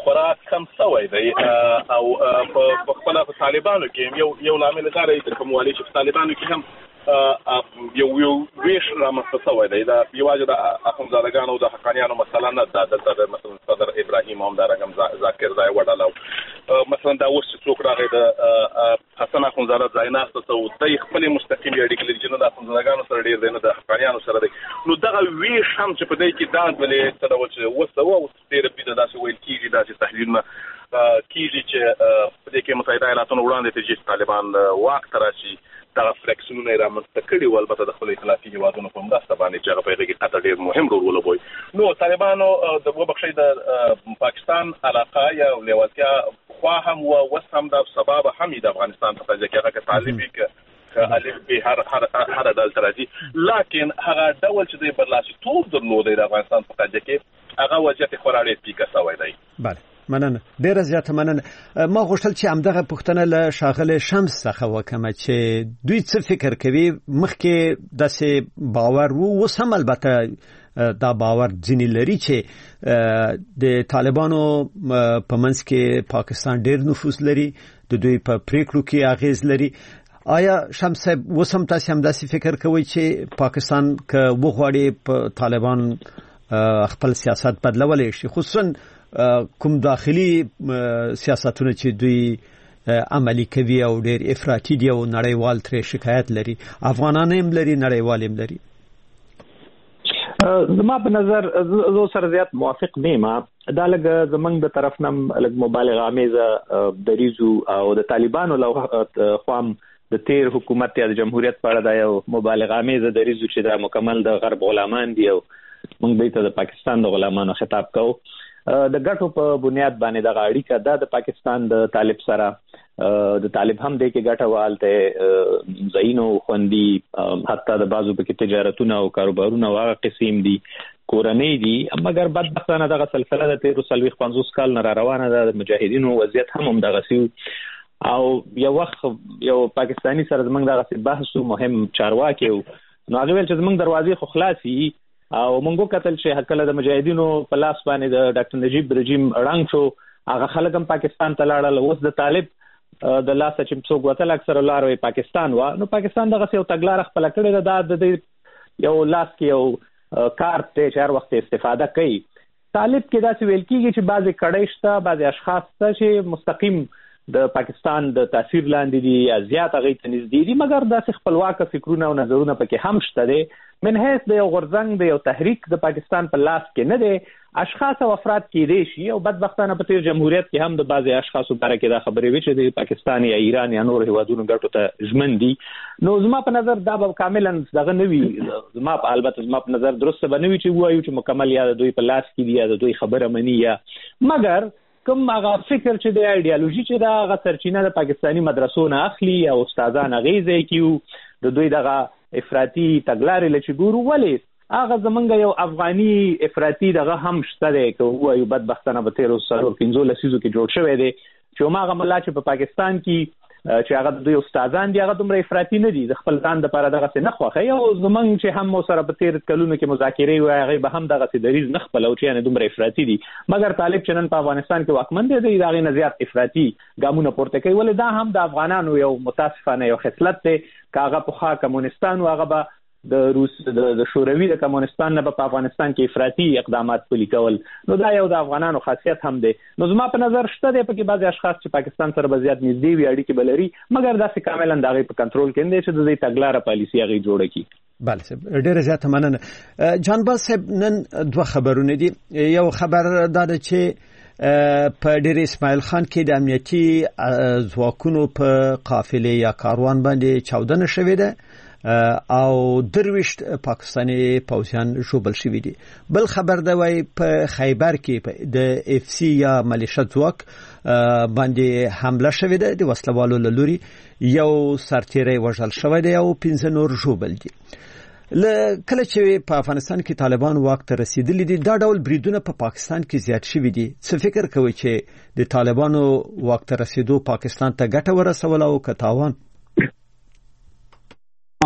خوراک کم شوی دی او په خپل طالبانو کې یو لامل دا دی چې کوموالي چې طالبانو کې هم یو ویش رامنځته شوی دی دا یوازې د اخوندزادګانو د حقانیانو مثلا نه د مثلا صدر ابراهیم هم دا رقم ذاکر ځای وډاله مثلا دا اوس چې څوک راغی د حسن اخوندزاده ځای ناسته ته د خپل مستقیم اړیکې لري چې نه د اخوندزادګانو سره ډیر دی نه د حقانیانو سره دی نو دغه ویش هم چې په دې کې دا ولې څه ډول چې وسوه او ډیر پیدا داسې ویل کېږي داسې تحلیلونه کېږي چې په دې کې متحده ایالاتونو وړاندې ته چې طالبان واک ته راشي دا فلیکسونه رامنځته کړي ول البته د خپل ائتلافي هیوادونو په مرسته باندې چې هغه په هغه کې قطر ډېر مهم رول ولوبوي نو طالبانو د وبخښي د پاکستان علاقه یا لیوالتیا خو هم او وسهم د سبب هم د افغانستان په ځای کې هغه طالبي کې الف به هر ډول ترازی لکن هغه ډول چې د برلاسي توپ درلودي د افغانستان په ځای کې هغه وضعیت خورالې پیکه سوی دی بله مننه ډیره زیاته مننه ما غوښتل چې همدغه پوښتنه له شاغله شمس څخه وکم چې دوی څه فکر کوي مخکې داسې باور وو سم البته دا باور ځینې لري چې د طالبانو په منځ کې پاکستان ډیر نفوذ لري د دوی په پریکړو کې اغیز لري آیا شمس صاحب وسم تاسو هم داسې فکر کوئ چې پاکستان که وغواړي په طالبان خپل سیاست بدلولی شي خصوصا کوم داخلي سیاستونه چې دوی عملی کوي او ډېر افراطي دي او نړیوال ترې شکایت لري افغانان هم لري نړیوال هم لري زما په نظر زه سره زیات موافق نه یم دا لږ زمنګ د طرف نم لږ مبالغه امیزه دریزو او د طالبانو له خوا د تیر حکومت یا د جمهوریت په اړه دا یو مبالغه امیزه دریزو چې دا مکمل د غرب غلامان دي او موږ به ته د پاکستان د غلامانو خطاب کوو د ګټو په بنیاد باندې د اړیکه د پاکستان د طالب سره د طالب هم د کې ګټه والته زینو خوندي حتی د بازو په کې تجارتونه او کاروبارونه واغ قسم دي کورنۍ دي مګر بدبختانه دغه سلسله د 1350 کال نه روانه د مجاهدینو وضعیت هم دغه سیو او یو وخت یو پاکستانی سره زمنګ دغه بحث مهم چارواکي نو هغه ول چې زمنګ دروازې خو خلاصي او مونږ کتل چې حکله د مجاهدینو په لاس باندې د ډاکټر نجیب رژیم رنګ شو هغه خلک هم پاکستان ته لاړل اوس د طالب د لاس چې څوک وتل اکثر لارې پاکستان و نو پاکستان دغه یو تګلار خپل کړی د یو لاس کې یو کارت ته هر وخت استفاده کوي طالب کې دا څه ویل کېږي چې بعضی کډې شته بعضی اشخاص ته چې مستقیم د پاکستان د تاثیر لاندې دي یا زیات هغه ته نږدې دي مګر د خپلواک فکرونه او نظرونه پکې هم شته دي من هیڅ د یو غورځنګ د یو تحریک د پاکستان په لاس کې نه دي اشخاص او افراد کې دي شي او بدبختانه په تیر جمهوریت کې هم د بعضي اشخاصو لپاره کې دا خبرې وي چې د پاکستان یا ایران یا نور هیوادونو ګټو ته ژمن دي نو زما په نظر دا به کاملا دغه نه وي زما په نظر درسته به نه وي چې وایو چې مکمل یا د دوی په لاس کې دي یا د دوی خبره مني یا مګر کوم هغه فکر چې د ایډیالوژي چې دا هغه سرچینه د پاکستانی مدرسو نه اخلي او استادان غیزه کیو د دوی دغه افراطي تګلارې لچ ګورو ولې هغه زمونږ یو افغاني افراطي دغه هم شته دی که وایو بدبختانه به 1315 لسیزو کې جوړ شوی دی چې هغه ملا چې په پاکستان کې چې هغه د دوی استادان دي هغه دومره افراطي نه دي د خپل ځان لپاره دغه څه نه خوښي او زمونږ چې هم سره په تیر کلونو کې مذاکرې وای هغه به هم دغه څه دریز نه خپل او چې نه دومره افراطي دي مګر طالب چې نن په افغانستان کې واکمن دی دا غي نه زیات افراطي ګامونه پورته کوي ولې دا هم د افغانانو یو متاسفانه یو خصلت دی کاغه په خا کمونستان او هغه به د روس د شوروي د کمونستان نه په افغانستان کې افراطي اقدامات پلي کول نو دا یو د افغانانو خاصیت هم دی نو زما په نظر شته دی په کې بعضي اشخاص چې پاکستان سره بزیات نږدې وي اړیکې بلري مګر دا څه کاملا دا غي په کنټرول کې نه چې د دې تګلارې پالیسي هغه جوړه کی بله صاحب ډیره زیاته مننه جانباز صاحب نن دوه خبرونه دي یو خبر دا ده چې په ډیر اسماعیل خان کې د امنیتي ځواکونو په قافلې یا کاروان باندې چاودنه شوې ده او درويشت پاکستاني پوځیان ژوبل شوی دي بل خبر دا وای په خیبر کې د اف سی یا ملیشیا ځواک باندې حمله شوې ده د وسلوالو لوري یو سرتیری وژل شوی دی او 15 نور ژوبل دي کله چې په افغانستان کې طالبان واک ته رسیدلي دي دا ډول بریدونه په پاکستان کې زیات شوي دي څه فکر کوي چې د طالبانو واک ته رسیدو پاکستان ته ګټه ورسول او کتاوان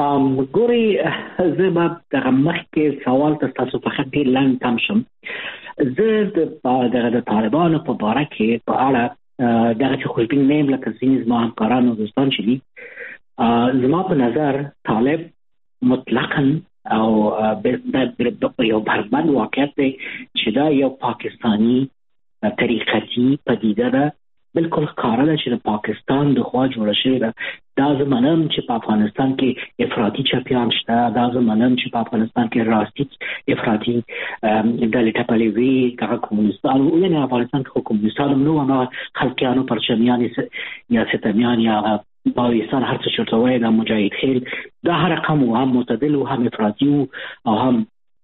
ګوري زما د مخکې سوال تاسو په خاطر لاندې تم شم زه د طالبانو په باره کې په اړه دغه چې خوشبین نیم لکه ځینې زما همکاران او دوستان چې دي زما په نظر طالب مطلقاً او یو بربند واقعیت دی چې دا یو پاکستانی طریقتي پدیده ده، بالکل ښکاره ده چې د پاکستان د خوا جوړه شوې ده. دا زه منم چې په افغانستان کې افراطي چپیان شته، دا زه منم چې په افغانستان کې راستي افراطي ډلې ټپلې وي، هغه کمونستان یعنې افغانستان کې خو کمونستان هم نه وو، هغه خلقیانو پرچمیان یا ستمیان یا باویستان هر څه چورته وایي، دا مجاهد خیل، دا هر رقم و، هم معتدل و، هم افراطي و او هم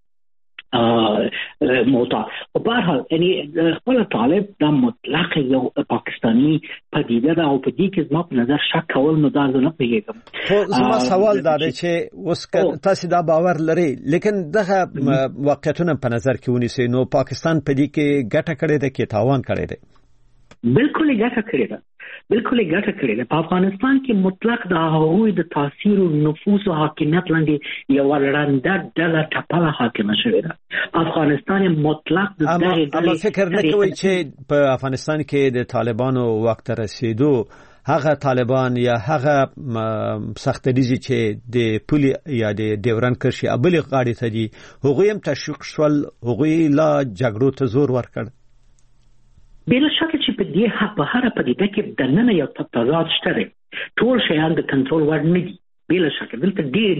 موتا. په هر حال یعنی خپل طالب دا مطلق یو پاکستانی پدیده ده او په دې کې زما په نظر شک کول نو دا نه پیږم. خو زما سوال دا دی چې اوس تاسو دا باور لري لیکن دغه واقعیتونه په نظر کې ونیسئ، نو پاکستان په دې کې ګټه کړې ده کې تاوان کړی دی؟ بالکل ګټه کړې ده، بالکل ګټه کړې ده. په افغانستان کې مطلق د هغوی د تاثیر او نفوذ او حاکمیت لاندې یو ړنده ډله ټپله حاکمه شوې ده. افغانستان مطلق د دغه اما فکر نه کوئ چې په افغانستان کې د طالبانو وخت ته رسیدو هغه طالبان یا هغه سختریزي چې د پولي یا د ډیورن کرښې ابل غاړې ته دي هغوی هم تشویق شول، هغوی لا جګړو ته زور ورکړ؟ بلا شک چې په دې په هر پدیده کې د نن یو تضاد شته دی، ټول شیان د کنټرول وړ نه دي. بلا شک دلته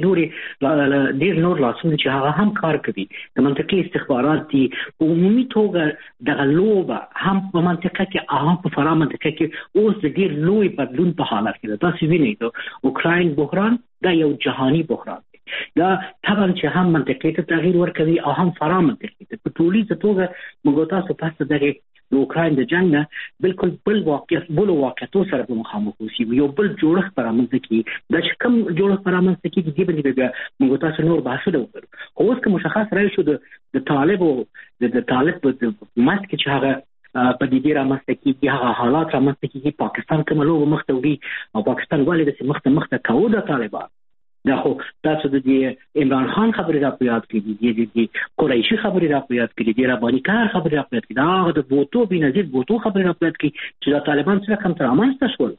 ډېر نور لاسونه چې هغه هم کار کوي، د منطقي استخبارات دي، په عمومي توګه دغه لوبه هم په منطقه کې هغه په فرا منطقه کې اوس د ډېر لوی بدلون په حالت کې ده. تاسو وینئ د اوکراین بحران دا یو جهاني بحران دی، دا طبعا چې هم منطقې ته تغییر ورکوي او هم فرا منطقې ته. په ټولیزه توګه موږ تاسو پس دغه د اوکراین د جنگ نه بالکل بل واقعیتو سره په مخامخ اوسي، یو بل جوړښت رامنځته کیږي. دا چې کوم جوړښت رامنځته کیږي دې باندې بیا موږ تاسو نور بحثونه وکړو. خو اوس که مشخص رایې شو د طالب او د طالب په ماسک کې چې هغه په دې رامنځته کیږي، هغه حالات رامنځته کیږي، پاکستان کوم لوبه مخته وړي او پاکستان ولې د مخته کوو د طالبان. دا خو تاسو د عمران خان خبرې را په یاد کړي، د قریشي خبرې را په یاد کړي، د رباني کار خبرې را په یاد کړي، دا هغه د بوتو بنظیر بوتو خبرې را په یاد کړي چې د طالبان سره کوم تر رامنځته شول.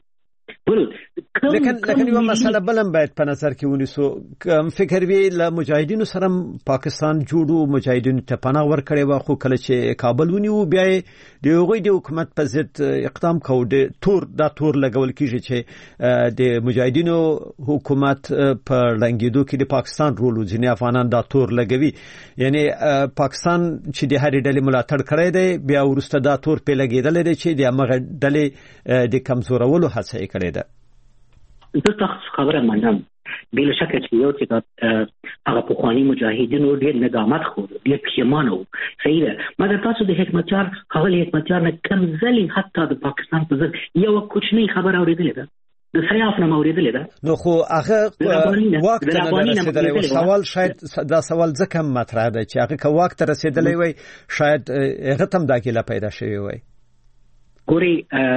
لیکن یو مسله بلم باید په نظر کې ونیسو، کوم فکر وی ل مجاهدینو سره پاکستان جوړو مجاهدینو ته پناه ورکړي وا، خو کله چې کابل ونیو بیا د هغوی د حکومت په ضد اقدام کو، د تور لګول کیږي چې د مجاهدینو حکومت په لنګیدو کې د پاکستان رول ځینې افغانان دا تور لګوي، یعنی پاکستان چې د هرې ډلې ملاتړ کړی دی بیا ورسته دا تور په لګیدل دی چې د هغه ډلې د کمزورولو هڅه یې کړې ده. زه تاسو خبره منم، بلا شک چې یو چې هغه پخواني مجاهدینو ډېر ندامت خو ډېر پښیمانه وو، صحیح ده. مګر تاسو د حکمتیار ښاغلي حکمتیار نه کم ځلې حتی د پاکستان په ضد یو کوچنۍ خبره اورېدلې ده، د سیاف نه اورېدلې ده. نو خو هغه واک ته رسیدلی و. سوال شاید دا سوال ځکه مطرح ده چې هغه که واک ته رسیدلی وای شاید هغه تم دا ګیله پیدا شوی وای. ګوري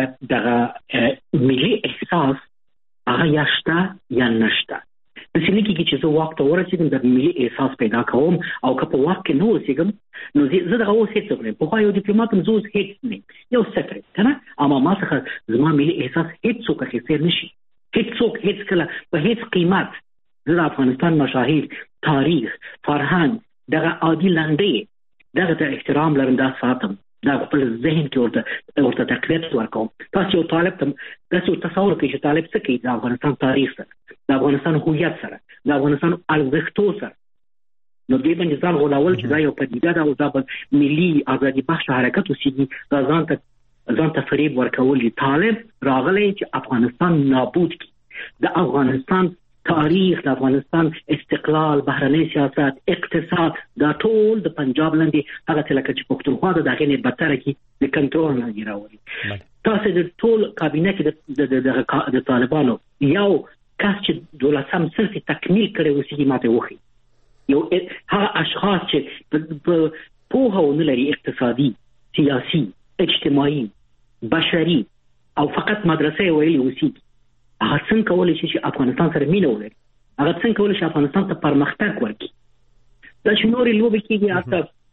دغه ملي احساس هغه یا شته یا نشته. د سینې کې چې زه واک ته ورسېږم د ملي احساس پیدا کوم، او که په واک کې نه اوسېږم نو زه دغه اوس هېڅ څوک نه یم. پخوا یو ډیپلومات یم، زه اوس هېڅ نه یم، یو صفر یم که نه. اما ما څخه زما ملي احساس هېڅ څوک اخیستی نه شي، هېڅ څوک هېڅ کله په هېڅ قیمت. زه د افغانستان مشاهیر، تاریخ، فرهنګ، دغه عادي لنډۍ دغه ته احترام لرم، دا ساتم، دا خپل ذهن کې ورته تقویت ورکوم. تاسو یو طالب ته داسې تصور کوئ چې طالب څه کوي د افغانستان تاریخ سره، د افغانستان هویت سره، د افغانستان ارزښتو سره، نو دې باندې ځان غولول چې دا یو پدیده ده او دا به ملي ازادي بخش حرکت اوسېږي، دا ځان ته فریب ورکول. طالب راغلی چې افغانستان نابود کړي، د افغانستان تاریخ، د افغانستان استقلال، بهرنی سیاست، اقتصاد، دا ټول د پنجاب لاندې هغه څه لکه چې پښتونخوا د هغې نه بدتره کړي، د کنټرول لاندې راولي. تاسو د ټول کابینه کې د طالبانو یو کس چې 12م صنف تکمیل کړی اوسېږي ماته وښي، یو هغه اشخاص چې په پوهه ونه لري، اقتصادي، سیاسي، اجتماعي، بشري، او فقط مدرسې ویلي اوسېږي، هغه څنګه کولی شي چې افغانستان سره مینه ولري؟ هغه څنګه کولی شي افغانستان ته پرمختګ ورکړي؟ دا چې نورې لوبې کېږي، حتی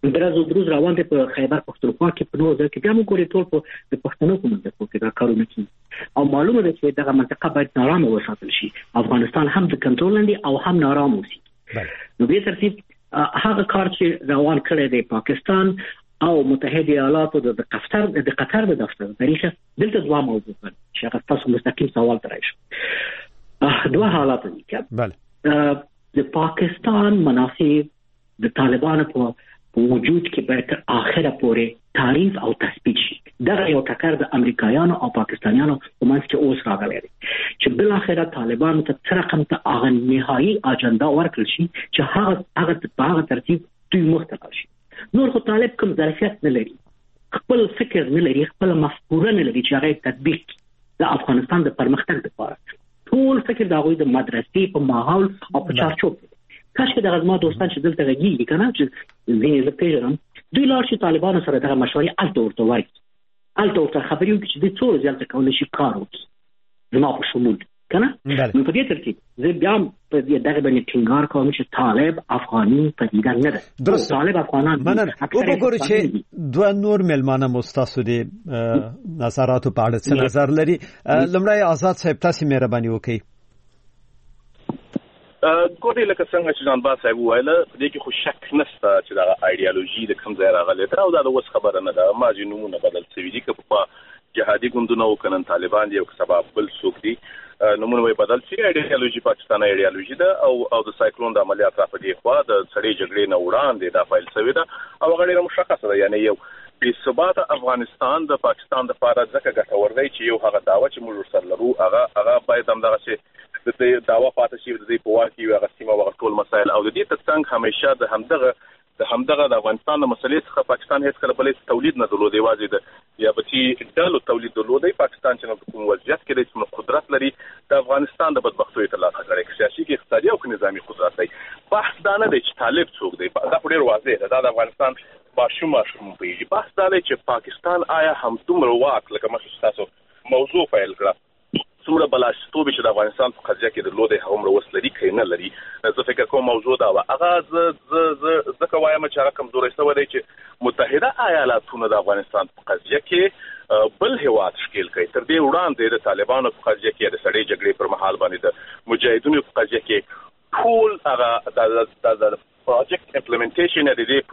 دروز روان دي په خیبر پختونخوا کې په نور ځای کې بیا موږ ګورې ټول په د پښتنو په منځ کې دا کارونه کوي او معلومه ده چې دغه منطقه باید نارامه وساتل شي. افغانستان هم د کنټرول لاندې او هم نارامه وي. نو به ترتیب هغه کار چې روان کړی دی پاکستان او متحده ایالاتو د قطر د دفتر تاریخ دلته دوه موضوع چې هغه تاسو مستقیم سوال ترایش دوه حالات دي چې د پاکستان منافع د طالبانو په وجود کې باید تر اخره پورې تعریف او تثبیت شي. دا یو ټکر د امریکایانو او پاکستانیانو په منځ کې اوس راغلی دی چې بل اخره طالبانو ته تر رقم ته هغه نهایی اجنډا ورکړل شي چې هغه ترتیب دوی مختلف شي. نور خو طالب کوم ظرفیت نه لري، خپل فکر نه لري، خپل مفکوره نه لري چې هغه تطبیق د افغانستان د پرمختګ لپاره ټول فکر دا غوي د مدرسې په ماحول او په چارچوب کاش کې د غزما دوستان چې دلته غږیږي کنه چې زه پیژنم دوی لار چې طالبانو سره دغه مشورې الته ورته وایي الته ورته خبرې وکړي چې د څو ځل کولای شي کار وکړي زما په شمول کنه. نو په دې ترتیب زه بیا په دې دغه باندې ټینګار کوم چې طالب افغاني پدیده نه ده. طالب افغانان وګورئ چې دوه نور ملمانه مستاسو دي نظراتو په اړه څه نظر لري. لمړی آزاد صاحب تاسو مهرباني وکړئ. ګورې لکه څنګه چې ځان با صاحب وویل په دې کې خو شک نشته چې دا ایډیالوژي د کوم ځای راغلی ده او دا د اوس خبره نه ده. ماضي نومونه بدل شوي دي که په جهادي ګوندونه او کنن طالبان دي او که سبا بل څوک دي نومونه به بدل شي. ایډیالوژي پاکستاني ایډیالوژي ده او د سایکلون د عملیات را په دې خوا د سړې جګړې نه وړاندې دا فایل شوی ده او هغه ډېره مشخصه ده. یعنی یو بې ثباته افغانستان د پاکستان لپاره ځکه ګټور دی چې یو هغه دعوه چې موږ ورسره لرو هغه باید همدغسې د دې دعوه پاتې شي د دې په واک کې هغه سیمه هغه ټول مسایل او د دې ترڅنګ همیشه د همدغه د افغانستان د مسلې څخه پاکستان هیڅ کله بلې تولید نه درلود، یوازې د یابتي ډلو تولید درلود. پاکستان چې کوم وضعیت کې د قدرت لري د افغانستان د بدبختیو ترلاسه کړي سیاسي کې اقتصادي او نظامي قدرت دی. بحث دا نه دی چې طالب څوک دی، دا ډېر واضح ده. دا د افغانستان ماشوم پیږي. بحث دا دی چې پاکستان آیا همدومره واک لکه مخکې تاسو موضوع پیل کړه څومره بلاشتوب چې د افغانستان په قضیه کې درلودې هغومره اوس لري که نه لري. زه فکر کوم موضوع دا وه هغه زه ځکه وایم چې هغه کمزوری شوی دی چې متحده ایالاتونه د افغانستان په قضیه کې بل هیواد ښکیل کوي. تر دې وړاندې د طالبانو په قضیه کې د سړې جګړې پر مهال باندې د مجاهدینو په قضیه کې ټول هغه د پروجیکټ امپلیمنټیشن د دې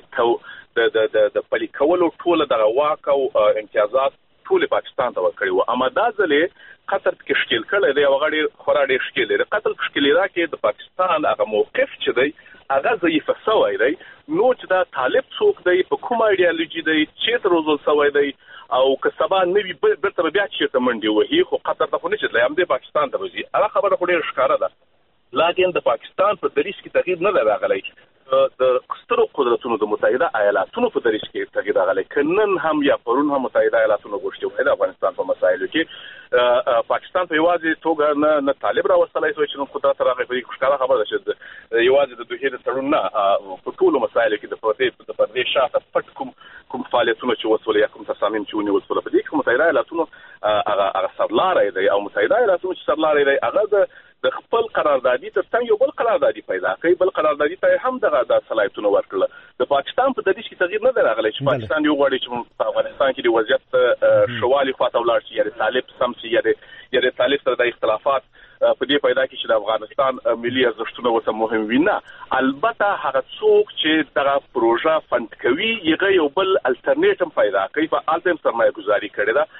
پروژې د پلي کولو ټول دغه واک او امتیازات ټول پاکستان ته ورکړي وو. اما دا ځلې قطر کې ښکیل کړی دی او هغه ډېر ښکیل دی. د قطر په ښکیلېدا کې د پاکستان هغه موقف چې دی هغه ضعیفه شوی دی. نو چې دا طالب څوک دی، په کومه ایډیالوژي دی، چېرته روزل شوی دی او که سبا نه وي بېرته به بیا چېرته منډې وهي خو قطر ته خو نه چې تللی همدې پاکستان ته به ځي. هغه خبره خو ډېره ښکاره ده. لاکن د پاکستان په دریځ کې تغییر نه دی راغلی. د سترو قدرتونو د متحده ایالاتونو په دریځ کې تغییر راغلی. که نن هم یا پرون هم متحده ایالاتونو غوښتي وای د افغانستان په مسایلو کې پاکستان په یوازې توګه نه طالب راوستلی شوی چې نن قدرت ته راغی. په دې ښکاره خبره ده چې یوازې د دوحې د تړون نه په ټولو مسایلو کې د پردې شاته پټ کوم فعالیتونه چې وسول یا کوم تصامیم چې ونیول شول په دې کې متحده ایالاتونو هغه سرلاری دی او متحده ایالاتونو چې سرلاری دی هغه د خپل قراردادي ترڅنګ یو بل قراردادي پیدا کوي. بل قراردادي ته هم د صلاحیتونه ورکړل. د پاکستان په دریځ کې تغییر نه دی راغلی چې پاکستان یو غواړي چې په افغانستان کې د وضعیت شوالي خواته ولاړ شي یا د طالب سم شي یا د طالب سره د اختلافات په دې پیدا کې چې د افغانستان ملي ارزښتونه ورته مهم وي. نه، البته هغه څوک چې دغه پروژه فند کوي هغه یو بل الټرنیټم پیدا کوي. په الته هم سرمایه گذاري کړې ده.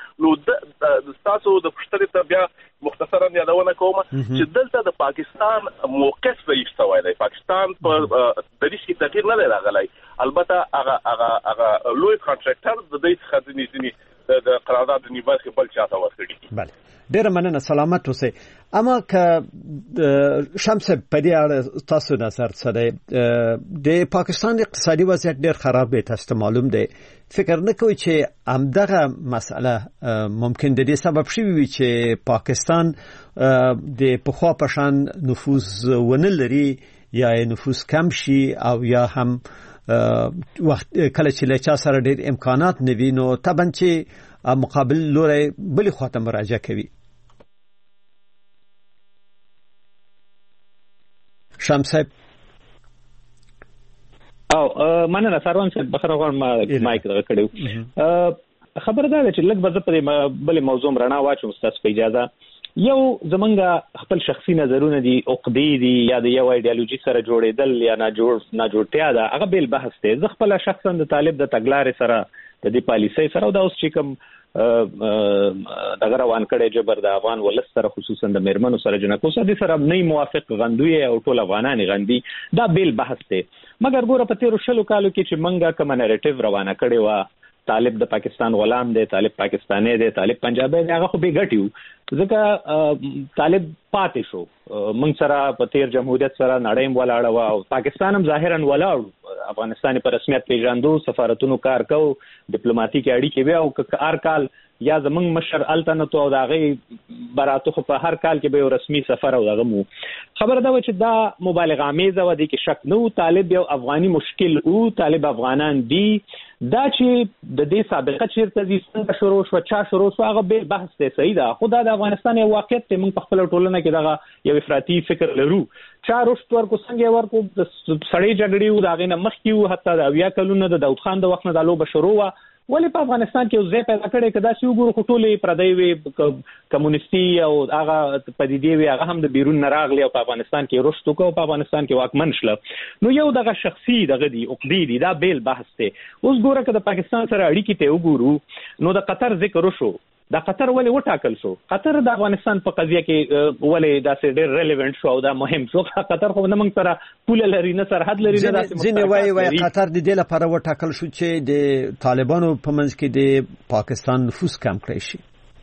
نو ستاسو د پوښتنې ته بیا مختصرا یادونه کوم چې دلته د پاکستان موقف ضعیف شوی دی. پاکستان په دریځ کې تغییر نه دی راغلی. البته هغه لوی کانټراکټر د دې څخه ځینې د قرارداد د برخې بل چاته ورکړي. بله، ډېره مننه، سلامت اوسئ. اما که شمس په دې اړه تاسو نظر څه دی؟ د پاکستان اقتصادي وضعیت ډېر خراب دی، تاسو ته معلوم دی. فکر نه کوئ چې همدغه مسئله ممکن د دې سبب شوی وي چې پاکستان د پخوا په شان نفوذ ونه لري یا نفوذ کم شي او یا هم وخت کله چې له چا سره ډېر امکانات نه وي نو طبعا چې مقابل لوري بلې خواته مراجعه کوي؟ شمس صاحب او مننه سروان صاحب بخره غواړم مایک دغه کړو خبردار چې لږ به په بل موضوع رڼا واچوم تاسو په اجازه یو زمونږ خپل شخصي نظرونه دي عقدې دي یا د یو ایډیالوژي سره جوړېدل یا نه جوړتیا ده هغه بیل بحث دی زه خپل شخصا د طالب د تګلارې سره د دې پالیسۍ سره او دا اوس چې کوم دغه روان کړي جبر د افغان ولس سره خصوصا د میرمنو سره جنکو سره سره نه موافق غندوی او ټول افغانان غندي دا بیل بحث دی مګر ګوره په 13 کالو کې چې منګه کوم نریټیو روانه کړي و طالب د پاکستان غلام دی طالب پاکستاني دی طالب پنجابي دی هغه خو به ګټیو ځکه طالب پاتې شو موږ سره په 13 جمهوریت سره نړۍ ولاړه و او پاکستان هم ظاهرا ولاړ افغانستان په رسمیت پیژاندو سفارتونو کار کو ډیپلوماټیک اړیکې به او هر کال یا زمنګ مشر التنته او داغه براتو په هر کال کې به رسمي سفر او دغه مو خبر دا و چې دا مبالغه امیزه و دي کې شک نو طالب یو افغاني مشکل او طالب افغانان دي دا چې د دې سابقه چیرته دي څنګه شروع شو چا شروع شو هغه به بحث دی صحیح ده خو دا د افغانستان یو واقعیت ته موږ په خپل ټولنه کې دغه یو افراطي فکر لرو چا رښت ورکو څنګه ورکو د سړی جګړې او دغه نه مخکې او حتی د اویا کلونو د داود خان د وخت نه د لوبه شروع و ولې په افغانستان کې ځای پیدا کړي کدا چې وګورو خټولې پردی وي کمونیستي او هغه پدیدې وي هغه هم د بیرون نراغلي او په افغانستان کې رښتو کو په افغانستان کې واکمن شله نو یو دغه شخصي دغه دی عقدې دي دا بیل بحث ته اوس ګوره کده پاکستان سره اړیکې ته وګورو نو د قطر ذکر وشو دا قطر ولې وټاکل شو قطر د افغانستان په قضیه کې ولې دا ډېر ریلیونت شو او دا مهم شو قطر خو نه موږ سره پول لري نه سرحد لري نه ځینې وایي قطر د دې لپاره وټاکل شو چې د طالبانو په منځ کې د پاکستان نفوذ کم کړی شي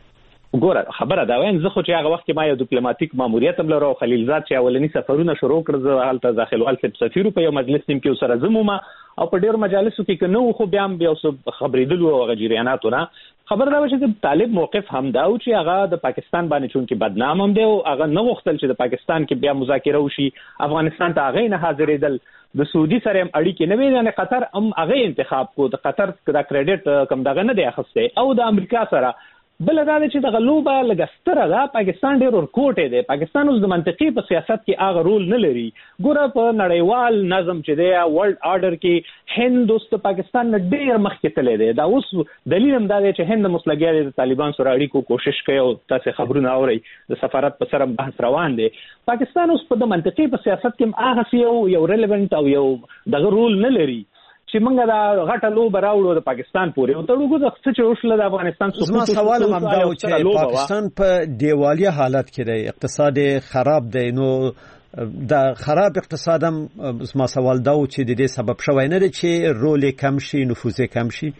ګوره خبره دا وایم زه خو چې هغه وخت کې ما یو ډیپلوماټیک ماموریت هم لرو خلیلزاد چې اولنی سفرونه شروع کړل زه حالت داخلوال سفیر په یو مجلس نیم کې سره زمومه او په ډېر مجالسو کې کنه خو بیا هم بیا خبرېدل او غجریاناتو نه خبر دا و چې طالب موقف هم دا و چې هغه د پاکستان باندې چون کې بدنام هم دی او هغه نه وختل چې د پاکستان کې بیا مذاکره وشي افغانستان ته هغه نه حاضرېدل د سعودي سره هم اړیکې نه وي نه قطر هم هغه انتخاب کو د قطر د کریډټ کم دغه نه دی اخسته او د امریکا سره بل دا چې د غلوبه لګستره دا پاکستان ډېر ورکوټه دی پاکستان اوس د منطقي په سیاست کې هغه رول نه لري ګوره په نړیوال نظم چې دی ورلد آرډر کې هند اوس د پاکستان نه ډېر مخکې تللی دی دا اوس دلیل هم دا دی چې هند مسلګیا د طالبان سره اړیکو کوشش کوي او تاسو خبرونه اورئ د سفارت په سره بحث روان دی پاکستان اوس په د منطقي په سیاست کې هغه یو ریلیونت او یو دغه رول نه لري چې موږ دا غټه لوبه راوړو د پاکستان پورې او ته وګورئ چې اوسله د افغانستان زما سوال هم دا و چې پاکستان په دیوالیه حالت کې دی اقتصاد خراب دی نو دا خراب اقتصاد هم زما سوال دا و چې د دې سبب شوی نه دی چې رول کم شي نفوذ کم شي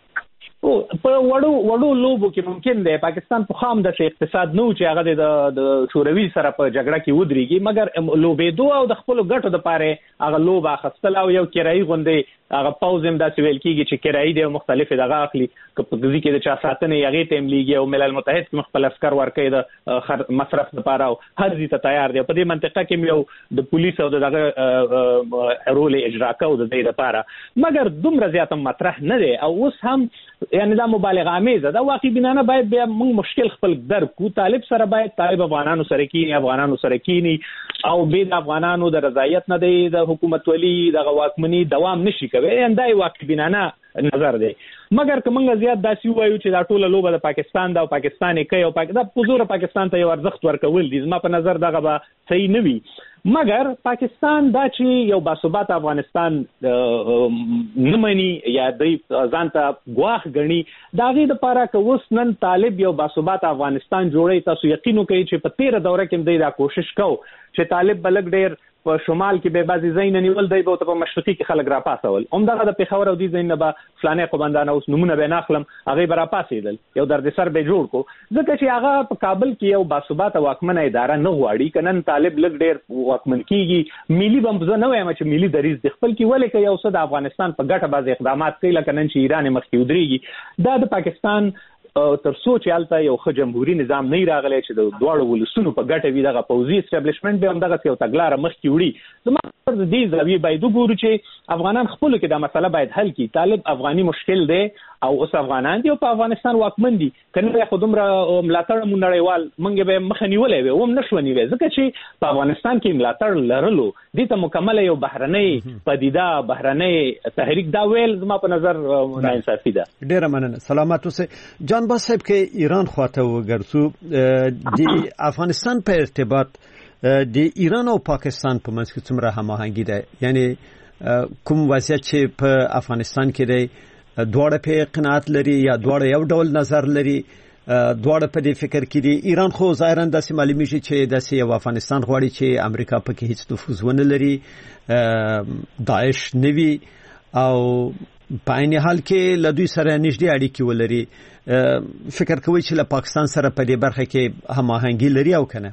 او په وړو لوبو کې ممکن دی پاکستان په خام د اقتصاد نو چې هغه د شوروي سره په جګړه کې ودرېږي مګر لوبېدو او د خپل ګټو د پاره هغه لوبه خستل او یو کرایي غوندې هغه پاوزم داسې ویل کېږي چې کرایي دی مختلفه دغه اخلي په ځکه کې د چا ساتنه یغې تیم لیږي او ملل متحد کې خپل عسكر ورکړي د مصرف لپاره او هر ځای ته تیار دی په دې منطقه کې یو د پولیس او دغه رول اجرا کوي د دې لپاره مګر دومره زیات مطرح نه دی او اوس هم یعنی دا مبالغه امیزه دا واقعي بنانه باید بیا موږ مشکل خپل درک کو طالب سره باید طالب افغانانو سره کینی او به د افغانانو د رضایت نه دی د حکومت ولی د واکمنی دوام نشي کوي اندای واقعي بنانه نظر دی مګر که موږ زیات داسې وایو چې دا ټوله لوبه د پاکستان دا او پاکستاني کوي او دا پوزور پاکستان ته یو ارزښت ورکول دي زما په نظر دغه به صحیح نه وي مګر پاکستان دا چې یو باثبات افغانستان نه مني یا د ځان ته ګواښ ګڼي دا غي د لپاره که اوس نن طالب یو باثبات افغانستان جوړي تاسو یقین وکړئ چې په 13 دوره کې دا کوشش کو چې طالب بلګ ډېر په شمال کې به بعضی ځای نه نیول دی به په مشرقي کې خلک را پاسول همدغه د پیښور او دې ځای نه به فلانه قومندان اوس نمونه به ناخلم هغه به را پاسېدل یو دردسر به جوړ کو ځکه چې هغه په کابل کې یو باثبات واکمنه اداره نه غواړي کنن طالب لګ ډېر واکمن کیږي ملي بمبزه نه وایم چې ملي دریز د خپل کې ولې کې یو څه د افغانستان په ګټه باز اقدامات کوي لکه نن چې ایران مخکې ودرېږي دا د پاکستان ترڅو چې الته یو ښه جمهوریت نظام نه راغلی چې د دواړو ولسونو په ګټه وي دغه پوځي اسټابلیشمنت به هم دغه یو تګلاره مخکې وړي. زما د دې زاویې باید وګورو چې افغانان خپل کې دا مسله باید حل کړي. طالب افغاني مشکل دی او اوس افغانان دي او په افغانستان واکمن دي، کنه خو دومره ملاتړ مونږ نړیوال مونږ به مخ نیولې وي او نشو نیولې ځکه چې په افغانستان کې ملاتړ لرلو دې ته مکمل یو بهرنۍ پدیده بهرنۍ تحریک دا ویل زما په نظر ناانصافي ده. ډیره مننه. سلامات اوسئ. جان باز صاحب کې ایران خواته وګرځو د افغانستان په ارتباط د ایران او پاکستان په منځ کې څومره هماهنګي ده، یعنی کوم وضعیت چې په افغانستان کې دی دواړه په قناعت لري یا دواړه یو ډول نظر لري، دواړه په دې فکر کې دي. ایران خو ظاهرا داسې معلومیږي چې داسې یو افغانستان غواړي چې امریکا پکې هیڅ نفوذ ونه لري، داعش نوي او په عین حال کې له دوی سره نږدې اړیکې ولري. فکر کوي چې له پاکستان سره په دې برخه کې هماهنګي لري او کنه؟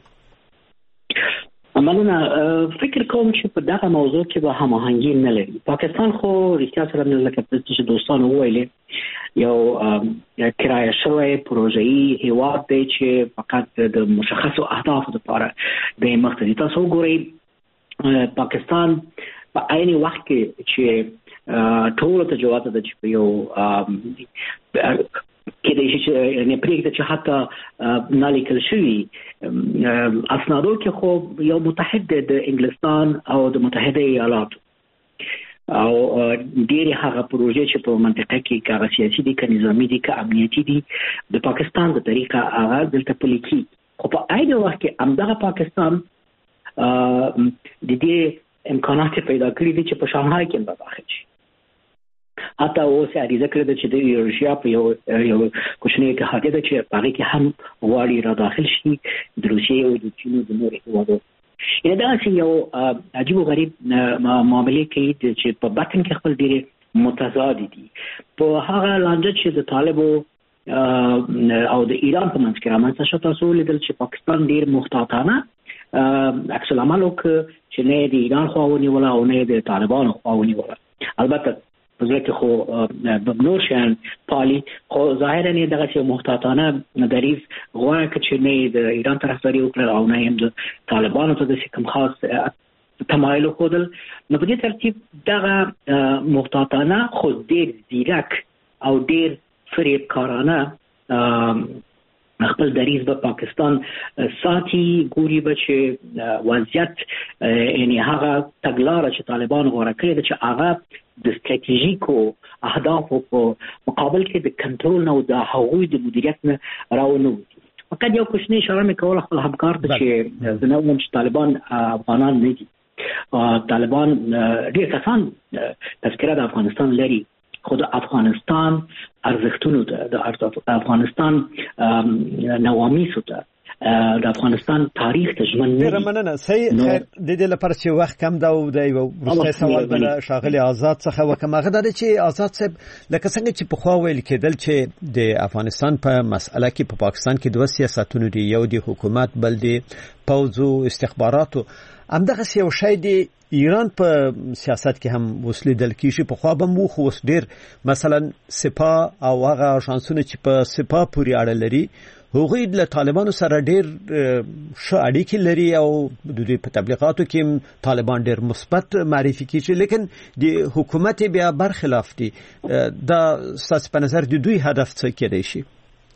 مننه. فکر کوم چې په دغه موضوع کې به هماهنګي نه لري. پاکستان خو رښتیا سره نه لکه چې دوستانو وویلې یو کرایه شوی پروژه‌ای هیواد دی چې فقط د مشخصو اهدافو لپاره د مختلفو تاسو ګورئ پاکستان په عین وخت کې چې ټول ته جواب ده چې په یو کې د شي نه پریږدي چې حتی نالیکل شوی اسنادو کې خو یو متحد د انګلستان او د متحده ایالاتو او ډېر هغه پروژې چې په منطقه کې کاغذ سیاسي دي که نظامی دي که امنیتي دي د پاکستان د طریقه هغه دلته پلي کیږي. خو په عین وخت کې همدغه پاکستان د دې امکانات پیدا کړي دي چې په شانګهای کې به داخل شي. حتی اوس اړیزه کړې ده چې د ایروشیا په یو کوچنی اتحادیه ده چې هغه کې هم غواړي را داخل شي د روسیې او د چین او د نورو هیوادو. یعنې دا یو عجیب او غریب معاملې کوي چې په باطن کې خپل ډېرې متضاد دي. په هغه لانجه چې د طالبو او د ایران په منځ کې رامنځته شو تاسو لیدل چې پاکستان ډېر محتاطانه عکس العمل وکړ چې نه د ایران خوا ونیوله او نه د طالبانو خوا ونیوله. البته په ځکه خو نور شان پالي خو ظاهرا نه دغه محتاطانه دریز غواړي چې نه د ایران طرفداري وکړي او نه هم د طالبانو ته د کوم خاص تمایل وکړل. نو په دې ترتیب دغه محتاطانه خو ډېر ځیرک او ډېر فریبکارانه خپل دریز به پاکستان ساتي ګوري به چې وضعیت یعنی هغه تګلاره چې طالبان غوړه کړې ده چې هغه د ستراتیژیکو اهدافو په مقابل کې د کنټرول نه او د هغوی د مدیریت نه راونوځي. فقط یو کوچنی اشاره مې کوله خپل همکار ته چې زه نه وایم چې طالبان افغانان نه دي. طالبان ډېر کسان تذکره د افغانستان لري خو د افغانستان ارزښتونو ته د افغانستان نوامیسو ته د افغانستان تاریخ ته ژمن نه دي. مننه. صحیح. خیر د دې لپاره چې وخت کم دا او د یو وروستی سوال بل شاغلي آزاد څخه وکم هغه د چې آزاد صاحب لکه څنګه چې په خوا ویل کېدل چې د افغانستان په مسأله کې په پاکستان کې دوه سیاستونه دي، یو د حکومت بل د پوځ او استخباراتو. همدغه یو شی دی ایران په سیاست کې هم وسلیدل کیږي. په خوا به مو خو ډیر مثلا سپاه او هغه شانسونه چې په سپاه پورې اړه لري هغوی له طالبانو سره ډیر ښه اړیکې لري او د دوی په تبلیغاتو کې طالبان ډیر مثبت معرفي کیږي، لیکن د حکومت بیا برخلاف دي. دا ستاسو په نظر د دوی هدف څه کېدای شي؟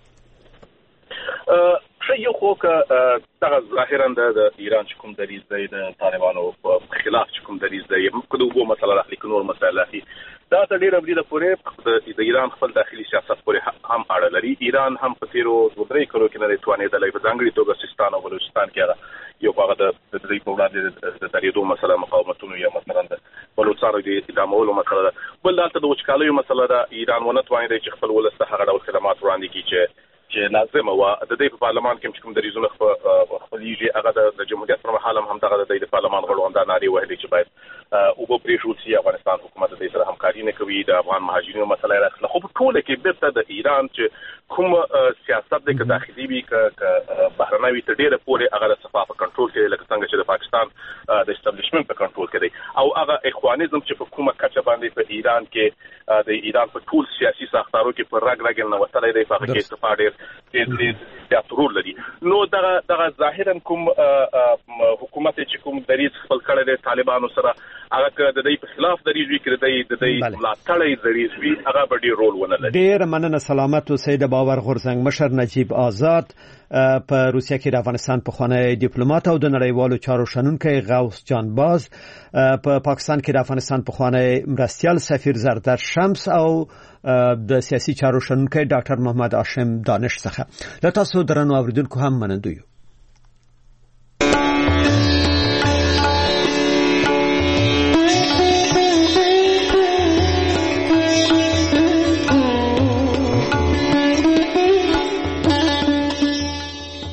یو خو که دغه ظاهرا د ایران چې کوم دریځ دی د طالبانو په خلاف چې کوم دریځ دی که د اوبو مسله راخلي که نور مسایل راخلي دا ته ډېره بریده پورې د ایران خپل داخلي سیاست پورې هم اړه لري. ایران هم په تېرو 2-3 کلو کې نه دی توانېدلی په ځانګړي توګه سیستان او بلوچستان کې هغه یو هغه د دوی په وړاندې د درېدو مسله مقاومتونو یا مثلا د بلوچستان د ادامولو مسله ده. بل دلته د وچکالیو مسله ده. ایران ونه توانېدی چې خپل ولس ته هغه ډول خدمات وړاندې کړي چې لازمه وه. د دې په پارلمان کې کوم دریځونه خپلېږي هغه د جمهوریت پر مهال هم دغه د د پارلمان غړو همدا نارې وهلې چې باید اوبه پرېښودل شي. افغانستان حکومت د دې سره همکاري نه کوي. د افغان مهاجرینو مسله یې راخله. خو په ټوله کې بیرته د ایران چې کوم سیاست دی که داخلي وي که بهرنی وي تر ډېره پورې هغه د صفا په کنټرول کې دی لکه څنګه چې د پاکستان د اسټابلیشمنټ په کنټرول کې دی او هغه اخوانیزم چې په کومه کچه باندې په ایران کې د ایران په ټول سیاسي ساختارو کې پر راګ نه وتلې دی په کې استفاده ډېر زیات رول لري. نو دغه ظاهرا کوم حکومت چې کوم دریځ خپل کړی دی طالبانو سره هغه د دې په خلاف دریځ وی کړی د دې ملاتړ دریځ وی هغه به ډېر رول ونه لري. ډېر مننه سلامت اوسئ. د باور غورځنګ مشر نجیب آزاد په روسیه کې د افغانستان پخوانی ډیپلوماټ او د نړیوالو چارو شنونکی غوث جان باز، په پاکستان کې د افغانستان پخوانی مرستیال سفیر زردر شمس او د سیاسي چارو شنونکی ډاکټر محمد هاشم دانش څخه. له تاسو درنو اوریدونکو هم منندوی.